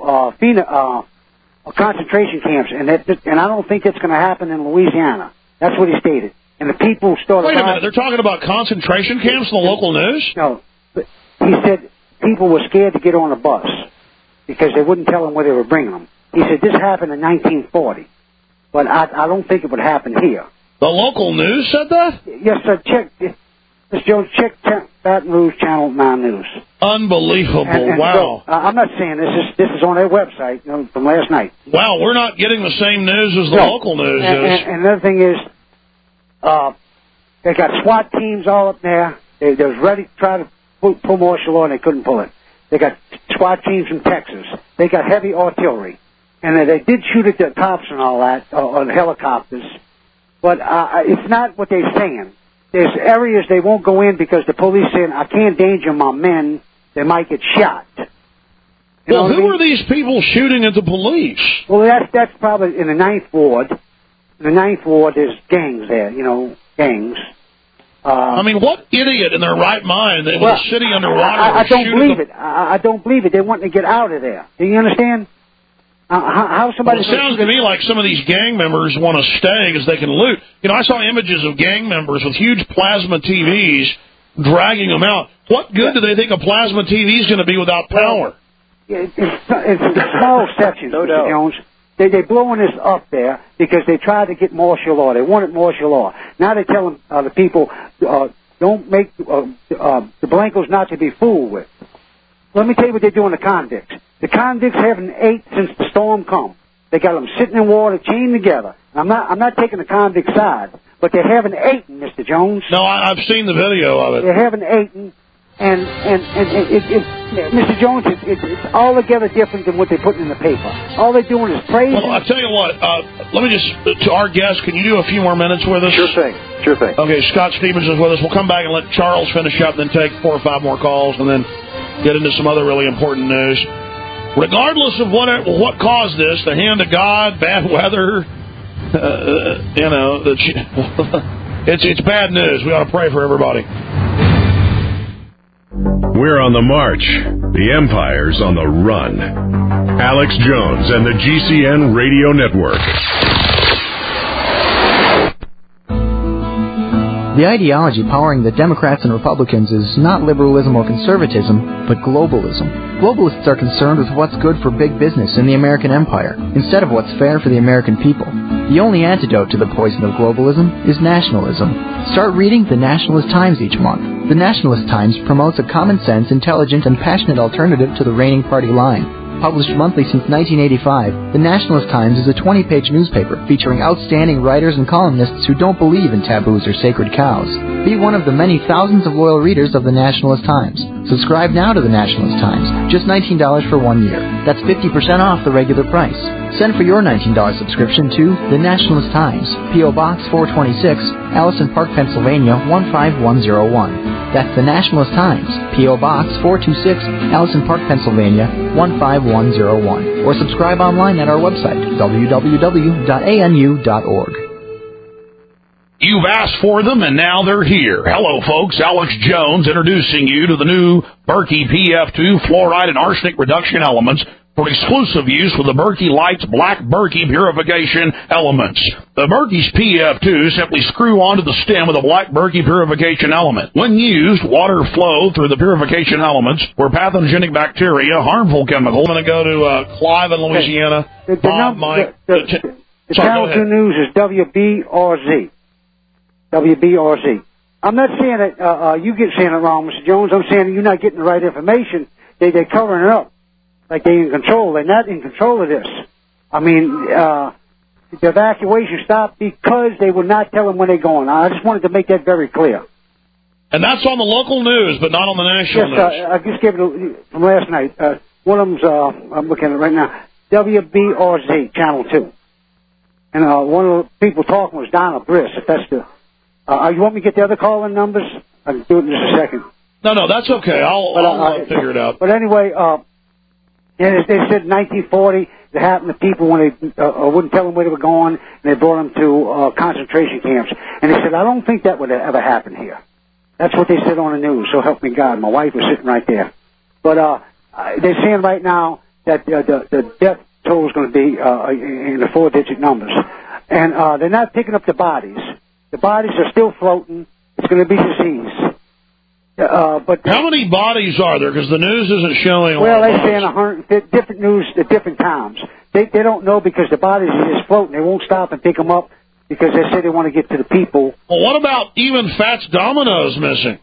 concentration camps, and I don't think it's going to happen in Louisiana. That's what he stated. And the people started... Wait a minute, they're talking about concentration camps in the local news? No, but he said people were scared to get on a bus because they wouldn't tell them where they were bringing them. He said this happened in 1940, but I don't think it would happen here. The local news said that? Yes, sir. Mr. Jones, check Baton Rouge Channel 9 News. Unbelievable. Wow. So, I'm not saying this is on their website from last night. Wow, we're not getting the same news as the local news is. And another thing is, they got SWAT teams all up there. They was ready to try to pull martial law, and they couldn't pull it. They got SWAT teams from Texas. They got heavy artillery. And they did shoot at the cops and all that, on helicopters. But it's not what they're saying. There's areas they won't go in because the police saying, I can't endanger my men. They might get shot. Well, who are these people shooting at the police? Well, that's probably in the 9th Ward. In the 9th Ward, there's gangs there, gangs. What idiot in their right mind, with a city underwater... I don't believe it. I don't believe it. They want to get out of there. Do you understand? How somebody... Well, it sounds to me like some of these gang members want to stay because they can loot. I saw images of gang members with huge plasma TVs dragging them out. What good do they think a plasma TV is going to be without power? It's small sections, Mr. Jones. They're blowing this up there because they tried to get martial law. They wanted martial law. Now they're telling the people, don't make the Blancos not to be fooled with. Let me tell you what they're doing to convicts. The convicts haven't ate since the storm come. They got them sitting in water, chained together. I'm not taking the convict side, but they haven't eaten, Mr. Jones. No, I've seen the video of it. They haven't eaten. And Mr. Jones, it's altogether different than what they're putting in the paper. All they're doing is praising. Well, I'll tell you what. Let me just, to our guest, can you do a few more minutes with us? Sure thing. Okay, Scott Stevens is with us. We'll come back and let Charles finish up, and then take 4 or 5 more calls, and then get into some other really important news. Regardless of what caused this, the hand of God, bad weather, it's bad news. We ought to pray for everybody. We're on the march. The Empire's on the run. Alex Jones and the GCN Radio Network. The ideology powering the Democrats and Republicans is not liberalism or conservatism, but globalism. Globalists are concerned with what's good for big business in the American empire, instead of what's fair for the American people. The only antidote to the poison of globalism is nationalism. Start reading The Nationalist Times each month. The Nationalist Times promotes a common-sense, intelligent, and passionate alternative to the reigning party line. Published monthly since 1985, The Nationalist Times is a 20-page newspaper featuring outstanding writers and columnists who don't believe in taboos or sacred cows. Be one of the many thousands of loyal readers of The Nationalist Times. Subscribe now to The Nationalist Times, just $19 for 1 year. That's 50% off the regular price. Send for your $19 subscription to The Nationalist Times, P.O. Box 426, Allison Park, Pennsylvania 15101. That's The Nationalist Times, P.O. Box 426, Allison Park, Pennsylvania 15101. Or subscribe online at our website, www.anu.org. You've asked for them, and now they're here. Hello, folks. Alex Jones introducing you to the new Berkey PF2 fluoride and arsenic reduction elements for exclusive use with the Berkey Lights Black Berkey purification elements. The Berkey's PF2 simply screw onto the stem with a Black Berkey purification element. When used, water flow through the purification elements where pathogenic bacteria, harmful chemicals. I'm going to go to Clive in Louisiana. The Channel 2 News is WBRZ. WBRZ. I'm not saying that you get saying it wrong, Mr. Jones. I'm saying you're not getting the right information. They're covering it up. Like they're in control. They're not in control of this. I mean, the evacuation stopped because they would not tell them when they're going. I just wanted to make that very clear. And that's on the local news, but not on the national news. I just gave it from last night. One of them's, I'm looking at it right now, WBRZ, Channel 2. And one of the people talking was Donna Briss, if that's the... you want me to get the other call-in numbers? I can do it in just a second. No, that's okay. I'll figure it out. But anyway... And they said 1940, it happened to people when they wouldn't tell them where they were going, and they brought them to concentration camps. And they said, I don't think that would ever happen here. That's what they said on the news, so help me God. My wife was sitting right there. But they're saying right now that the death toll is going to be in the 4-digit numbers. And they're not picking up the bodies. The bodies are still floating. It's going to be disease. But how many bodies are there? Because the news isn't showing. Well, they're saying 100 different news at different times. They don't know because the bodies are just floating. They won't stop and pick them up because they say they want to get to the people. Well, what about even Fats Domino's missing?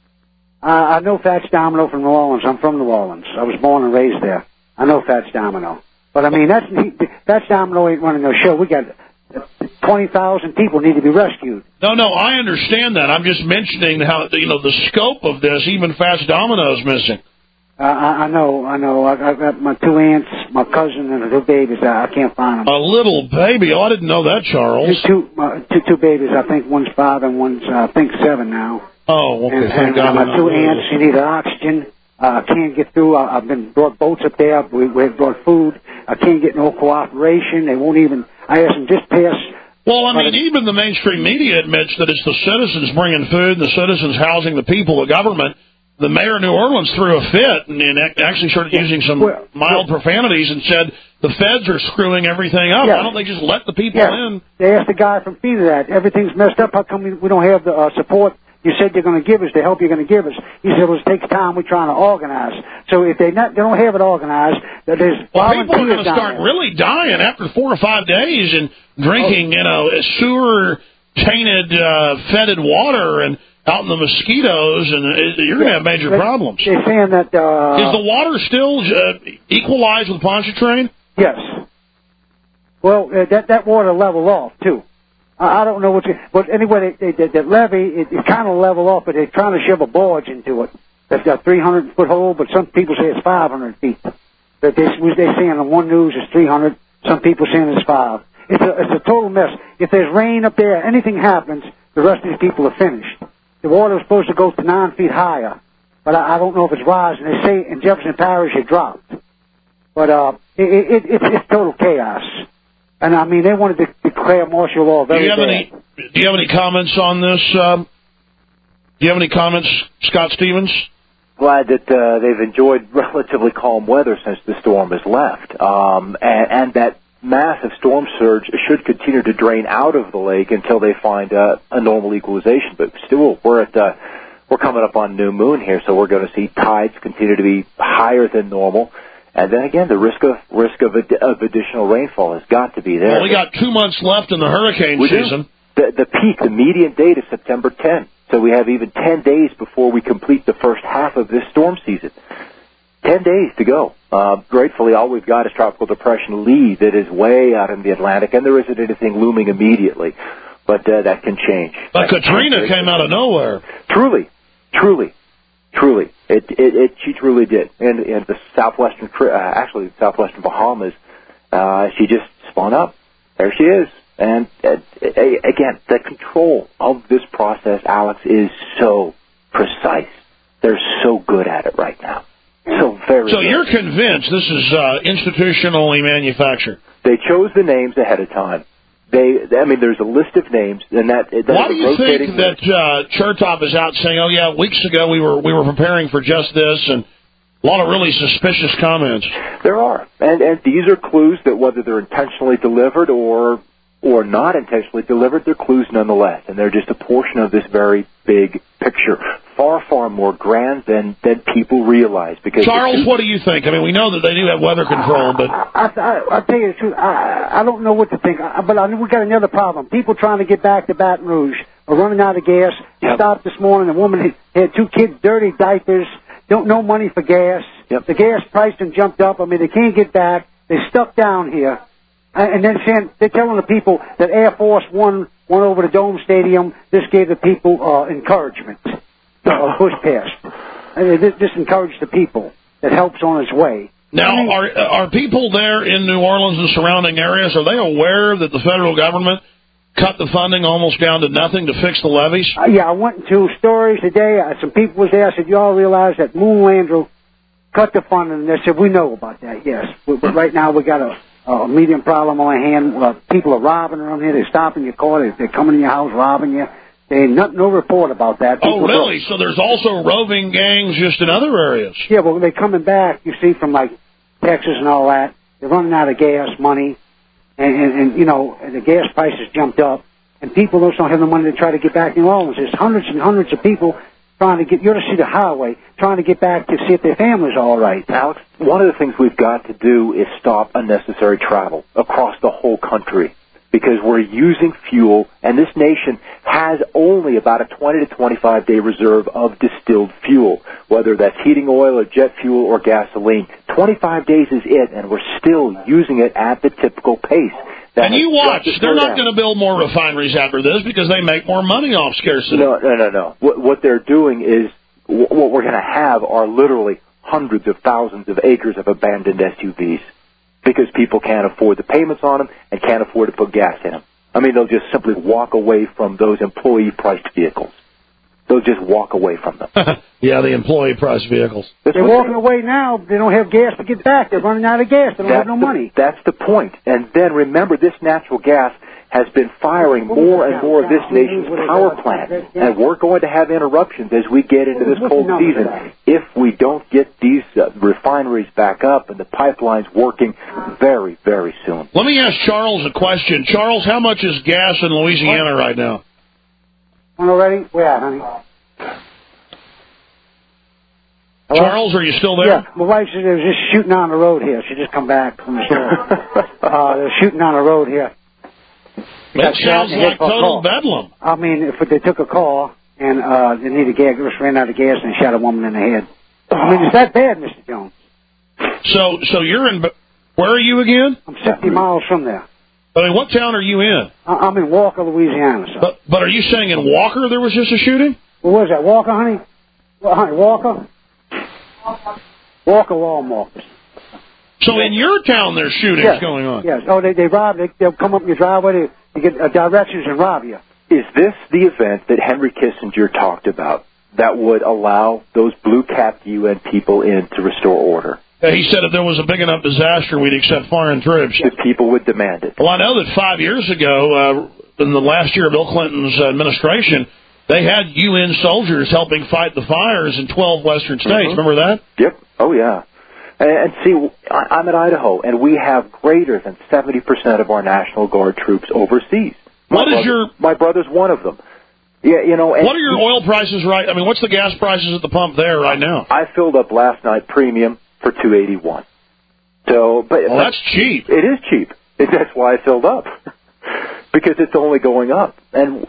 I know Fats Domino from New Orleans. I'm from New Orleans. I was born and raised there. I know Fats Domino. But I mean, Fats Domino ain't running no show. We got 20,000 people need to be rescued. No, I understand that. I'm just mentioning how, the scope of this, even Fats Domino's missing. I know. I got my 2 aunts, my cousin, and the 2 babies. I can't find them. A little baby? Oh, I didn't know that, Charles. Two babies. I think one's 5 and one's, I think, 7 now. Oh, okay. And my 2 aunts, she needed oxygen. I can't get through. I've been brought boats up there. We've brought food. I can't get no cooperation. They won't even. I asked them just pass. Well, I mean, even the mainstream media admits that it's the citizens bringing food and the citizens housing the people. The government, the mayor of New Orleans threw a fit and actually started using some mild profanities and said the feds are screwing everything up. Why don't they just let the people in? They asked the guy from FEMA that. Everything's messed up. How come we don't have the support you said you're going to give us, the help you're going to give us? He said, well, it takes time. We're trying to organize. So if they don't have it organized, there's volunteers people are going to start really dying after 4 or 5 days and drinking, sewer-tainted, fetid water and out in the mosquitoes, and you're going to have major problems. They're saying that... is the water still equalized with Pontchartrain? Yes. Well, that water leveled off, too. I don't know but anyway, that levee, it kind of leveled off, but they're trying to shove a barge into it. that's got 300-foot hole, but some people say it's 500 feet. But they're saying on one news it's 300. Some people saying it's 5. It's a total mess. If there's rain up there, anything happens, the rest of these people are finished. The water was supposed to go to 9 feet higher, but I don't know if it's rising. They say in Jefferson Parish it dropped. But it's total chaos. And, I mean, they wanted to declare martial law very bad. Do you have any comments on this? Do you have any comments, Scott Stevens? Glad that they've enjoyed relatively calm weather since the storm has left. And that massive storm surge should continue to drain out of the lake until they find a normal equalization. But still, we're coming up on new moon here, so we're going to see tides continue to be higher than normal. And then again, the risk of additional rainfall has got to be there. Well, we got 2 months left in the hurricane season. The peak, the median date is September 10th. So we have even 10 days before we complete the first half of this storm season. 10 days to go. Gratefully, all we've got is Tropical Depression Lee that is way out in the Atlantic, and there isn't anything looming immediately. But that can change. But Katrina came out of nowhere. Truly. She truly did. And the southwestern Bahamas, she just spun up. There she is. And again, the control of this process, Alex, is so precise. They're so good at it right now. So you're convinced this is institutionally manufactured? They chose the names ahead of time. There's a list of names, and that why do you think that Chertoff is out saying, "Oh yeah, weeks ago we were preparing for just this," and a lot of really suspicious comments? There are, and these are clues that whether they're intentionally delivered or not intentionally delivered, they're clues nonetheless, and they're just a portion of this very big picture, far more grand than people realize. Because Charles, what do you think? I mean, we know that they do have weather control, but I'll tell you the truth. I don't know what to think, but I know we got another problem. People trying to get back to Baton Rouge are running out of gas. Yep. Stopped this morning. A woman had 2 kids, dirty diapers, no money for gas. Yep. The gas price done jumped up. I mean, they can't get back. They're stuck down here. And then they're telling the people that Air Force One went over to Dome Stadium. This gave the people encouragement. Push past. This encouraged the people that helps on its way. Now, are people there in New Orleans and surrounding areas, are they aware that the federal government cut the funding almost down to nothing to fix the levees? Yeah, I went into stories today. Some people was there. I said, you all realize that Moonlander cut the funding? And they said, we know about that, yes. But right now we got a medium problem on hand. People are robbing around here. They're stopping your car. They're coming in your house, robbing you. There ain't no report about that. People really? So there's also roving gangs just in other areas? Yeah, well, they're coming back, you see, from, like, Texas and all that. They're running out of gas, money, and the gas prices jumped up, and people don't have the money to try to get back to New Orleans. There's hundreds and hundreds of people trying to get, you ought to see the highway, trying to get back to see if their family's all right. Alex, one of the things we've got to do is stop unnecessary travel across the whole country, because we're using fuel, and this nation has only about a 20 to 25-day reserve of distilled fuel, whether that's heating oil or jet fuel or gasoline. 25 days is it, and we're still using it at the typical pace. And you watch, they're not going to build more refineries after this because they make more money off scarcity. No. What they're doing is, what we're going to have are literally hundreds of thousands of acres of abandoned SUVs, because people can't afford the payments on them and can't afford to put gas in them. I mean, they'll just simply walk away from those employee-priced vehicles. They'll just walk away from them. Yeah, the employee-priced vehicles. They're walking away now. They don't have gas to get back. They're running out of gas. They don't have no money. That's the point. And then remember, this natural gas has been firing more and more of this nation's power plants. And we're going to have interruptions as we get into this cold season if we don't get these refineries back up and the pipelines working very, very soon. Let me ask Charles a question. Charles, how much is gas in Louisiana right now? Already? Where at, honey? Hello? Charles, are you still there? Yeah, my wife said they was just shooting on the road here. She just come back from the store. They're shooting on the road here. That sounds like total bedlam. I mean, if they took a call and they needed gas, they just ran out of gas and shot a woman in the head. I mean, it's that bad, Mr. Jones. So you're in, where are you again? I'm 50 miles from there. I mean, what town are you in? I'm in Walker, Louisiana. But are you saying in Walker there was just a shooting? What was that, Walker, honey? Well, honey, Walker? Walker Walmart. So in your town, there's shootings going on. Yes. Oh, they rob. They'll come up in your driveway. They get directions and rob you. Is this the event that Henry Kissinger talked about that would allow those blue-capped UN people in to restore order? He said if there was a big enough disaster, we'd accept foreign troops. The people would demand it. Well, I know that 5 years ago, in the last year of Bill Clinton's administration, they had UN soldiers helping fight the fires in 12 western states. Remember that? Yep. Oh, yeah. And see, I'm in Idaho, and we have greater than 70% of our National Guard troops overseas. My brother's one of them. Yeah, you know. What are your oil prices I mean, what's the gas prices at the pump there right now? I filled up last night premium for $2.81. So, that's cheap. It is cheap. That's why I filled up. Because it's only going up. And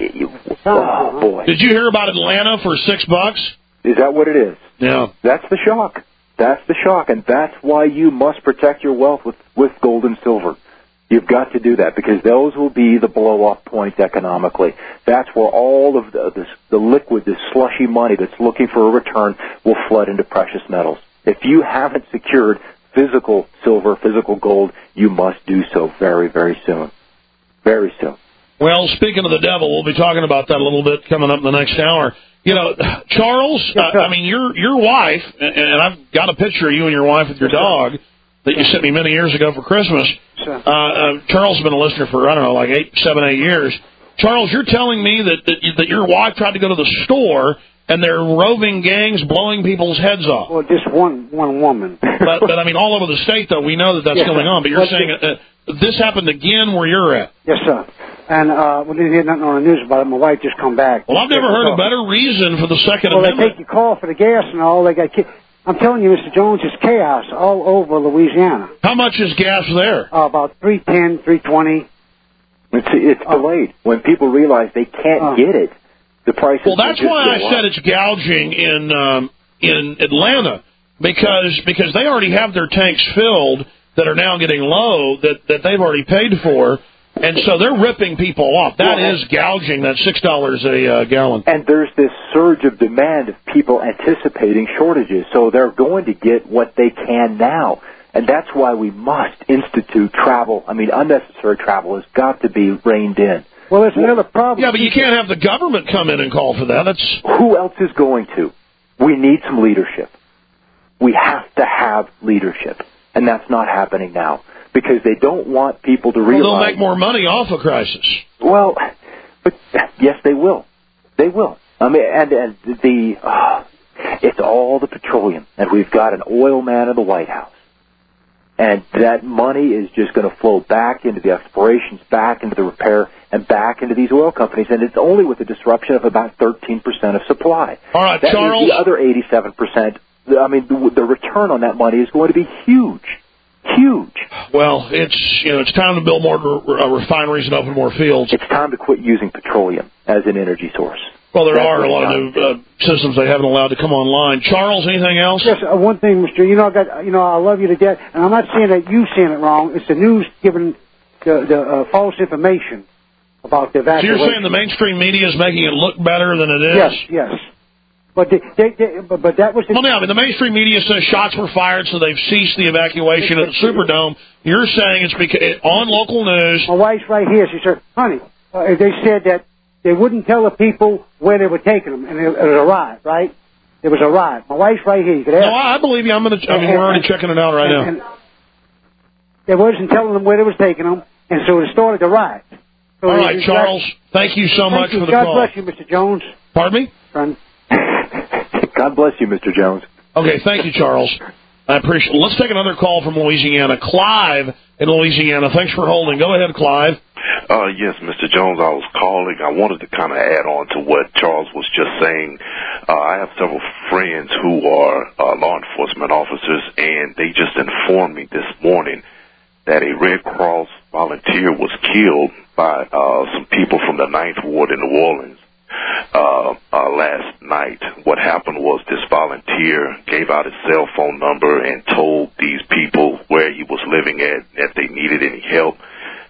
oh boy. Did you hear about Atlanta for $6? Is that what it is? Yeah. That's the shock. That's the shock, and that's why you must protect your wealth with gold and silver. You've got to do that because those will be the blow-off points economically. That's where all of the liquid, this slushy money that's looking for a return will flood into precious metals. If you haven't secured physical silver, physical gold, you must do so very, very soon. Very soon. Well, speaking of the devil, we'll be talking about that a little bit coming up in the next hour. You know, Charles, I mean, your wife, and I've got a picture of you and your wife with your dog that you sent me many years ago for Christmas. Charles has been a listener for, I don't know, like 7, 8 years. Charles, you're telling me that your wife tried to go to the store and they're roving gangs blowing people's heads off. Well, just one woman. but I mean, all over the state, though, we know that's going on. But you're saying this happened again where you're at. Yes, sir. And we didn't hear nothing on the news about it. My wife just come back. Well, I've never heard a better reason for the Second Amendment. Well, they take your call for the gas and all. I'm telling you, Mr. Jones, it's chaos all over Louisiana. How much is gas there? About $3.10, $3.20. It's delayed. When people realize they can't get it, the price. Well, that's why I said it's gouging in Atlanta because they already have their tanks filled that are now getting low that they've already paid for. And so they're ripping people off. That is gouging, that $6 a gallon. And there's this surge of demand of people anticipating shortages. So they're going to get what they can now. And that's why we must institute travel. I mean, unnecessary travel has got to be reined in. Well, there's another problem. Yeah, but you can't have the government come in and call for that. Who else is going to? We need some leadership. We have to have leadership. And that's not happening now. Because they don't want people to realize... Well, they'll make more money off a crisis. Well, but yes, they will. They will. I mean, it's all the petroleum. And we've got an oil man in the White House. And that money is just going to flow back into the explorations, back into the repair, and back into these oil companies. And it's only with a disruption of about 13% of supply. All right, that Charles. The other 87%, I mean, the return on that money is going to be huge. Huge. Well, it's time to build more refineries and open more fields. It's time to quit using petroleum as an energy source. Well, there are a lot of new systems they haven't allowed to come online. Charles, anything else? Yes, one thing, Mr. I love you to death, and I'm not saying that you're saying it wrong. It's the news giving the false information about the evacuation. So you're saying the mainstream media is making it look better than it is? Yes. But that was well, now, I mean, the mainstream media says shots were fired, so they've ceased the evacuation at the Superdome. You're saying it's because on local news. My wife's right here. She said, honey, they said that they wouldn't tell the people where they were taking them, and it was a riot, right? It was a riot. My wife's right here. You could ask. No, I believe you. We're already checking it out right now. And they wasn't telling them where they was taking them, and so it started the riot. So all right, Charles, thank you so much for the call. God bless you, Mr. Jones. Pardon me? Son. God bless you, Mr. Jones. Okay, thank you, Charles. I appreciate it. Let's take another call from Louisiana. Clive in Louisiana. Thanks for holding. Go ahead, Clive. Yes, Mr. Jones, I was calling. I wanted to kind of add on to what Charles was just saying. I have several friends who are law enforcement officers, and they just informed me this morning that a Red Cross volunteer was killed by some people from the 9th Ward in New Orleans. Last night, what happened was this volunteer gave out his cell phone number and told these people where he was living at, if they needed any help.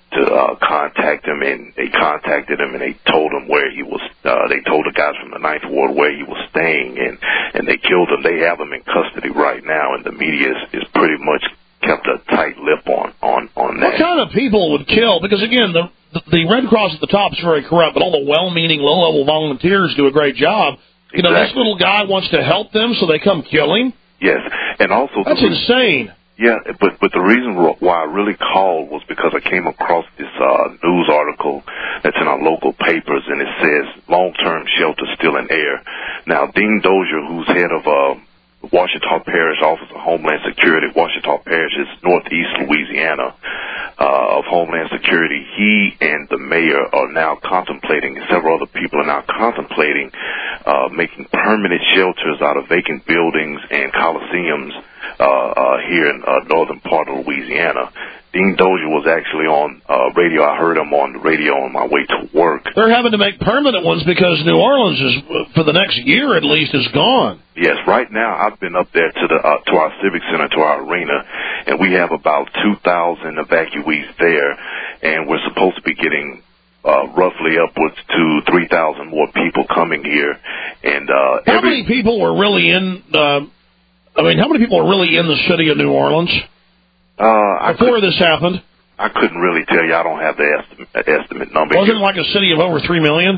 contact him, and they contacted him, and they told him where he was. They told the guys from the 9th Ward where he was staying, and they killed him. They have him in custody right now, and the media is pretty much kept a tight lip on that. What kind of people would kill? Because again, the Red Cross at the top is very corrupt, but all the well-meaning, low-level volunteers do a great job. You know, this little guy wants to help them, so they come kill him. Yes, and also that's insane. Yeah, but the reason why I really called was because I came across this news article that's in our local papers, and it says long-term shelter still in air. Now, Dean Dozier, who's head of Ouachita Parish Office of Homeland Security, Ouachita Parish is northeast Louisiana of Homeland Security. He and the mayor are now contemplating, several other people are now contemplating making permanent shelters out of vacant buildings and coliseums here in northern part of Louisiana. Dean Dozier was actually on radio. I heard him on the radio on my way to work. They're having to make permanent ones because New Orleans is, for the next year at least, is gone. Yes, right now I've been up there to our civic center, to our arena, and we have about 2,000 evacuees there, and we're supposed to be getting roughly upwards to 3,000 more people coming here. And how many people were really in? How many people are really in the city of New Orleans? Before this happened? I couldn't really tell you. I don't have the estimate number. Wasn't it like a city of over 3 million?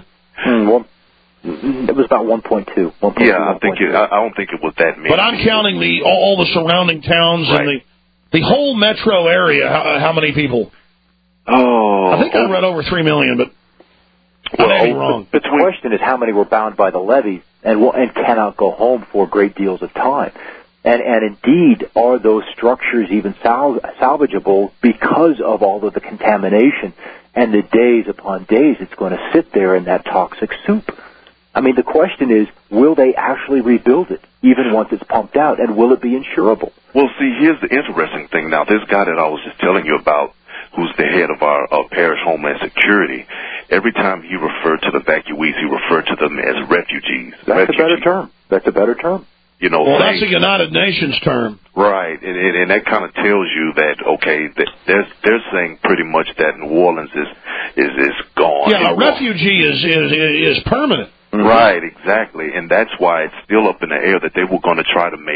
It was about 1.2. Yeah, I don't think it was that many. But I'm counting all the surrounding towns and the whole metro area. How many people? Oh, I think I read over 3 million, but I may be wrong. The question is how many were bound by the levees and cannot go home for great deals of time. And indeed, are those structures even salvageable because of all of the contamination and the days upon days it's going to sit there in that toxic soup? I mean, the question is, will they actually rebuild it, even once it's pumped out, and will it be insurable? Well, see, here's the interesting thing. Now, this guy that I was just telling you about, who's the head of our parish Homeland Security, every time he referred to the evacuees, he referred to them as refugees. That's a better term. That's a better term. You know, well, that's a United Nations term. Right, and that kind of tells you that, okay, they're saying pretty much that New Orleans is gone. Yeah, a refugee is permanent. Mm-hmm. Right, exactly, and that's why it's still up in the air that they were going to try to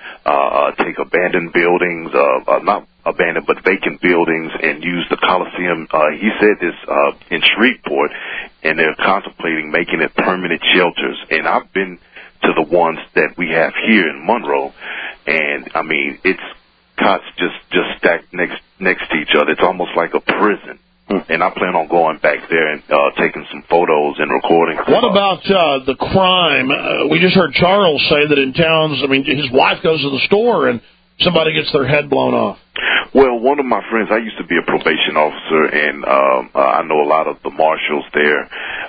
take abandoned buildings, not abandoned, but vacant buildings, and use the Coliseum. He said this in Shreveport, and they're contemplating making it permanent shelters. And I've been to the ones that we have here in Monroe, and I mean, it's cots just stacked next to each other. It's almost like a prison. And I plan on going back there and taking some photos and recording. What about the crime? We just heard Charles say that in towns, I mean, his wife goes to the store and somebody gets their head blown off. Well, one of my friends, I used to be a probation officer, and I know a lot of the marshals there,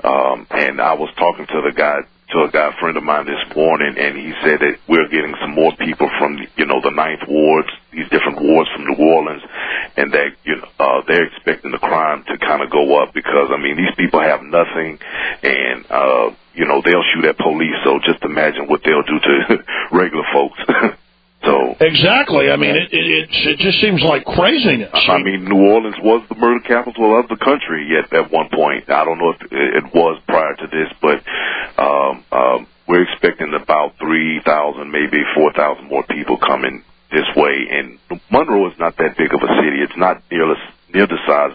and I was talking to a friend of mine this morning, and he said that we're getting some more people from, the 9th wards, these different wards from New Orleans, and that, they're expecting the crime to kind of go up because, I mean, these people have nothing, and, they'll shoot at police, so just imagine what they'll do to regular folks. So exactly. I mean, it just seems like craziness. I mean, New Orleans was the murder capital of the country at one point. I don't know if it was prior to this, but we're expecting about 3,000, maybe 4,000 more people coming this way. And Monroe is not that big of a city. It's not near the size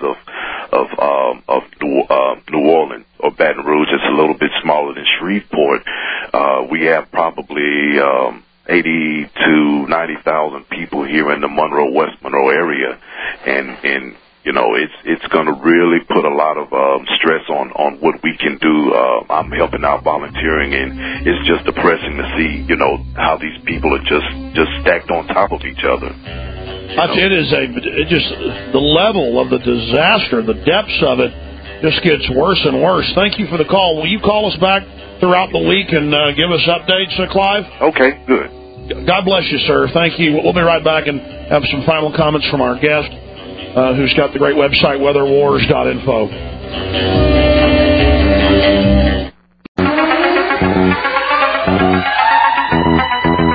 of New Orleans or Baton Rouge. It's a little bit smaller than Shreveport. We have probably 80 to 90,000 people here in the West Monroe area, and it's going to really put a lot of stress on what we can do. I'm helping out volunteering, and it's just depressing to see how these people are just stacked on top of each other. It just the level of the disaster, the depths of it, just gets worse and worse. Thank you for the call. Will you call us back throughout the week and give us updates, Clive? Okay, good. God bless you, sir. Thank you. We'll be right back and have some final comments from our guest, who's got the great website, weatherwars.info.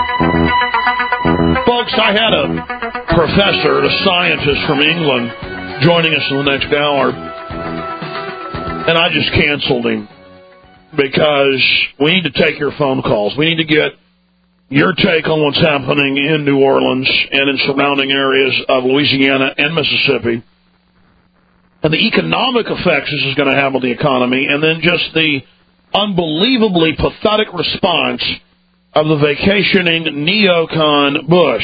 Folks, I had a professor, a scientist from England, joining us in the next hour. And I just canceled him because we need to take your phone calls. We need to get your take on what's happening in New Orleans and in surrounding areas of Louisiana and Mississippi, and the economic effects this is going to have on the economy, and then just the unbelievably pathetic response of the vacationing neocon Bush.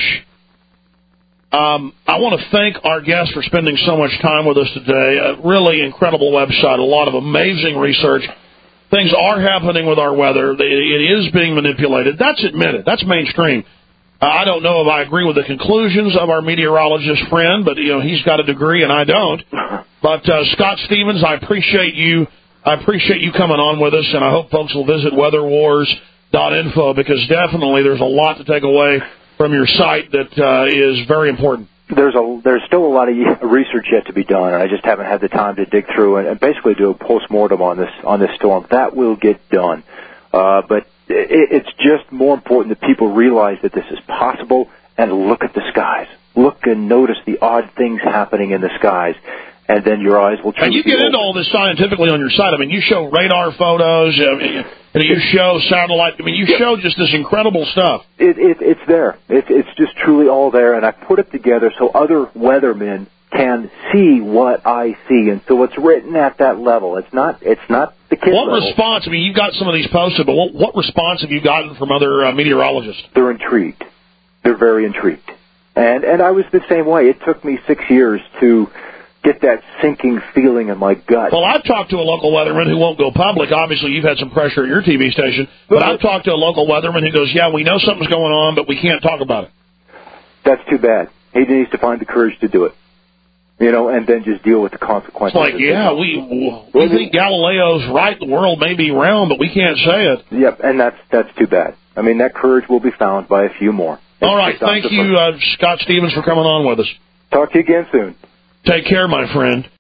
I want to thank our guests for spending so much time with us today. A really incredible website, a lot of amazing research. Things are happening with our weather. It is being manipulated. That's admitted. That's mainstream. I don't know if I agree with the conclusions of our meteorologist friend, but he's got a degree and I don't. But Scott Stevens, I appreciate you. I appreciate you coming on with us, and I hope folks will visit weatherwars.info because definitely there's a lot to take away from your site that is very important. There's still a lot of research yet to be done, and I just haven't had the time to dig through and basically do a postmortem on this storm. That will get done, but it's just more important that people realize that this is possible and look at the skies. Look and notice the odd things happening in the skies, and then your eyes will truly. And you get into all this scientifically on your site. I mean, you show radar photos, and you show satellite. I mean, you show just this incredible stuff. It's there. It's just truly all there, and I put it together so other weathermen can see what I see, and so it's written at that level. It's not the kid level. What response? I mean, you've got some of these posted, but what response have you gotten from other meteorologists? They're intrigued. They're very intrigued, and I was the same way. It took me 6 years to get that sinking feeling in my gut. Well, I've talked to a local weatherman who won't go public. Obviously, you've had some pressure at your TV station. But I've talked to a local weatherman who goes, yeah, we know something's going on, but we can't talk about it. That's too bad. He needs to find the courage to do it, and then just deal with the consequences. It's like, yeah, we think Galileo's right. The world may be round, but we can't say it. Yep, and that's too bad. I mean, that courage will be found by a few more. All right. Thank you, Scott Stevens, for coming on with us. Talk to you again soon. Take care, my friend.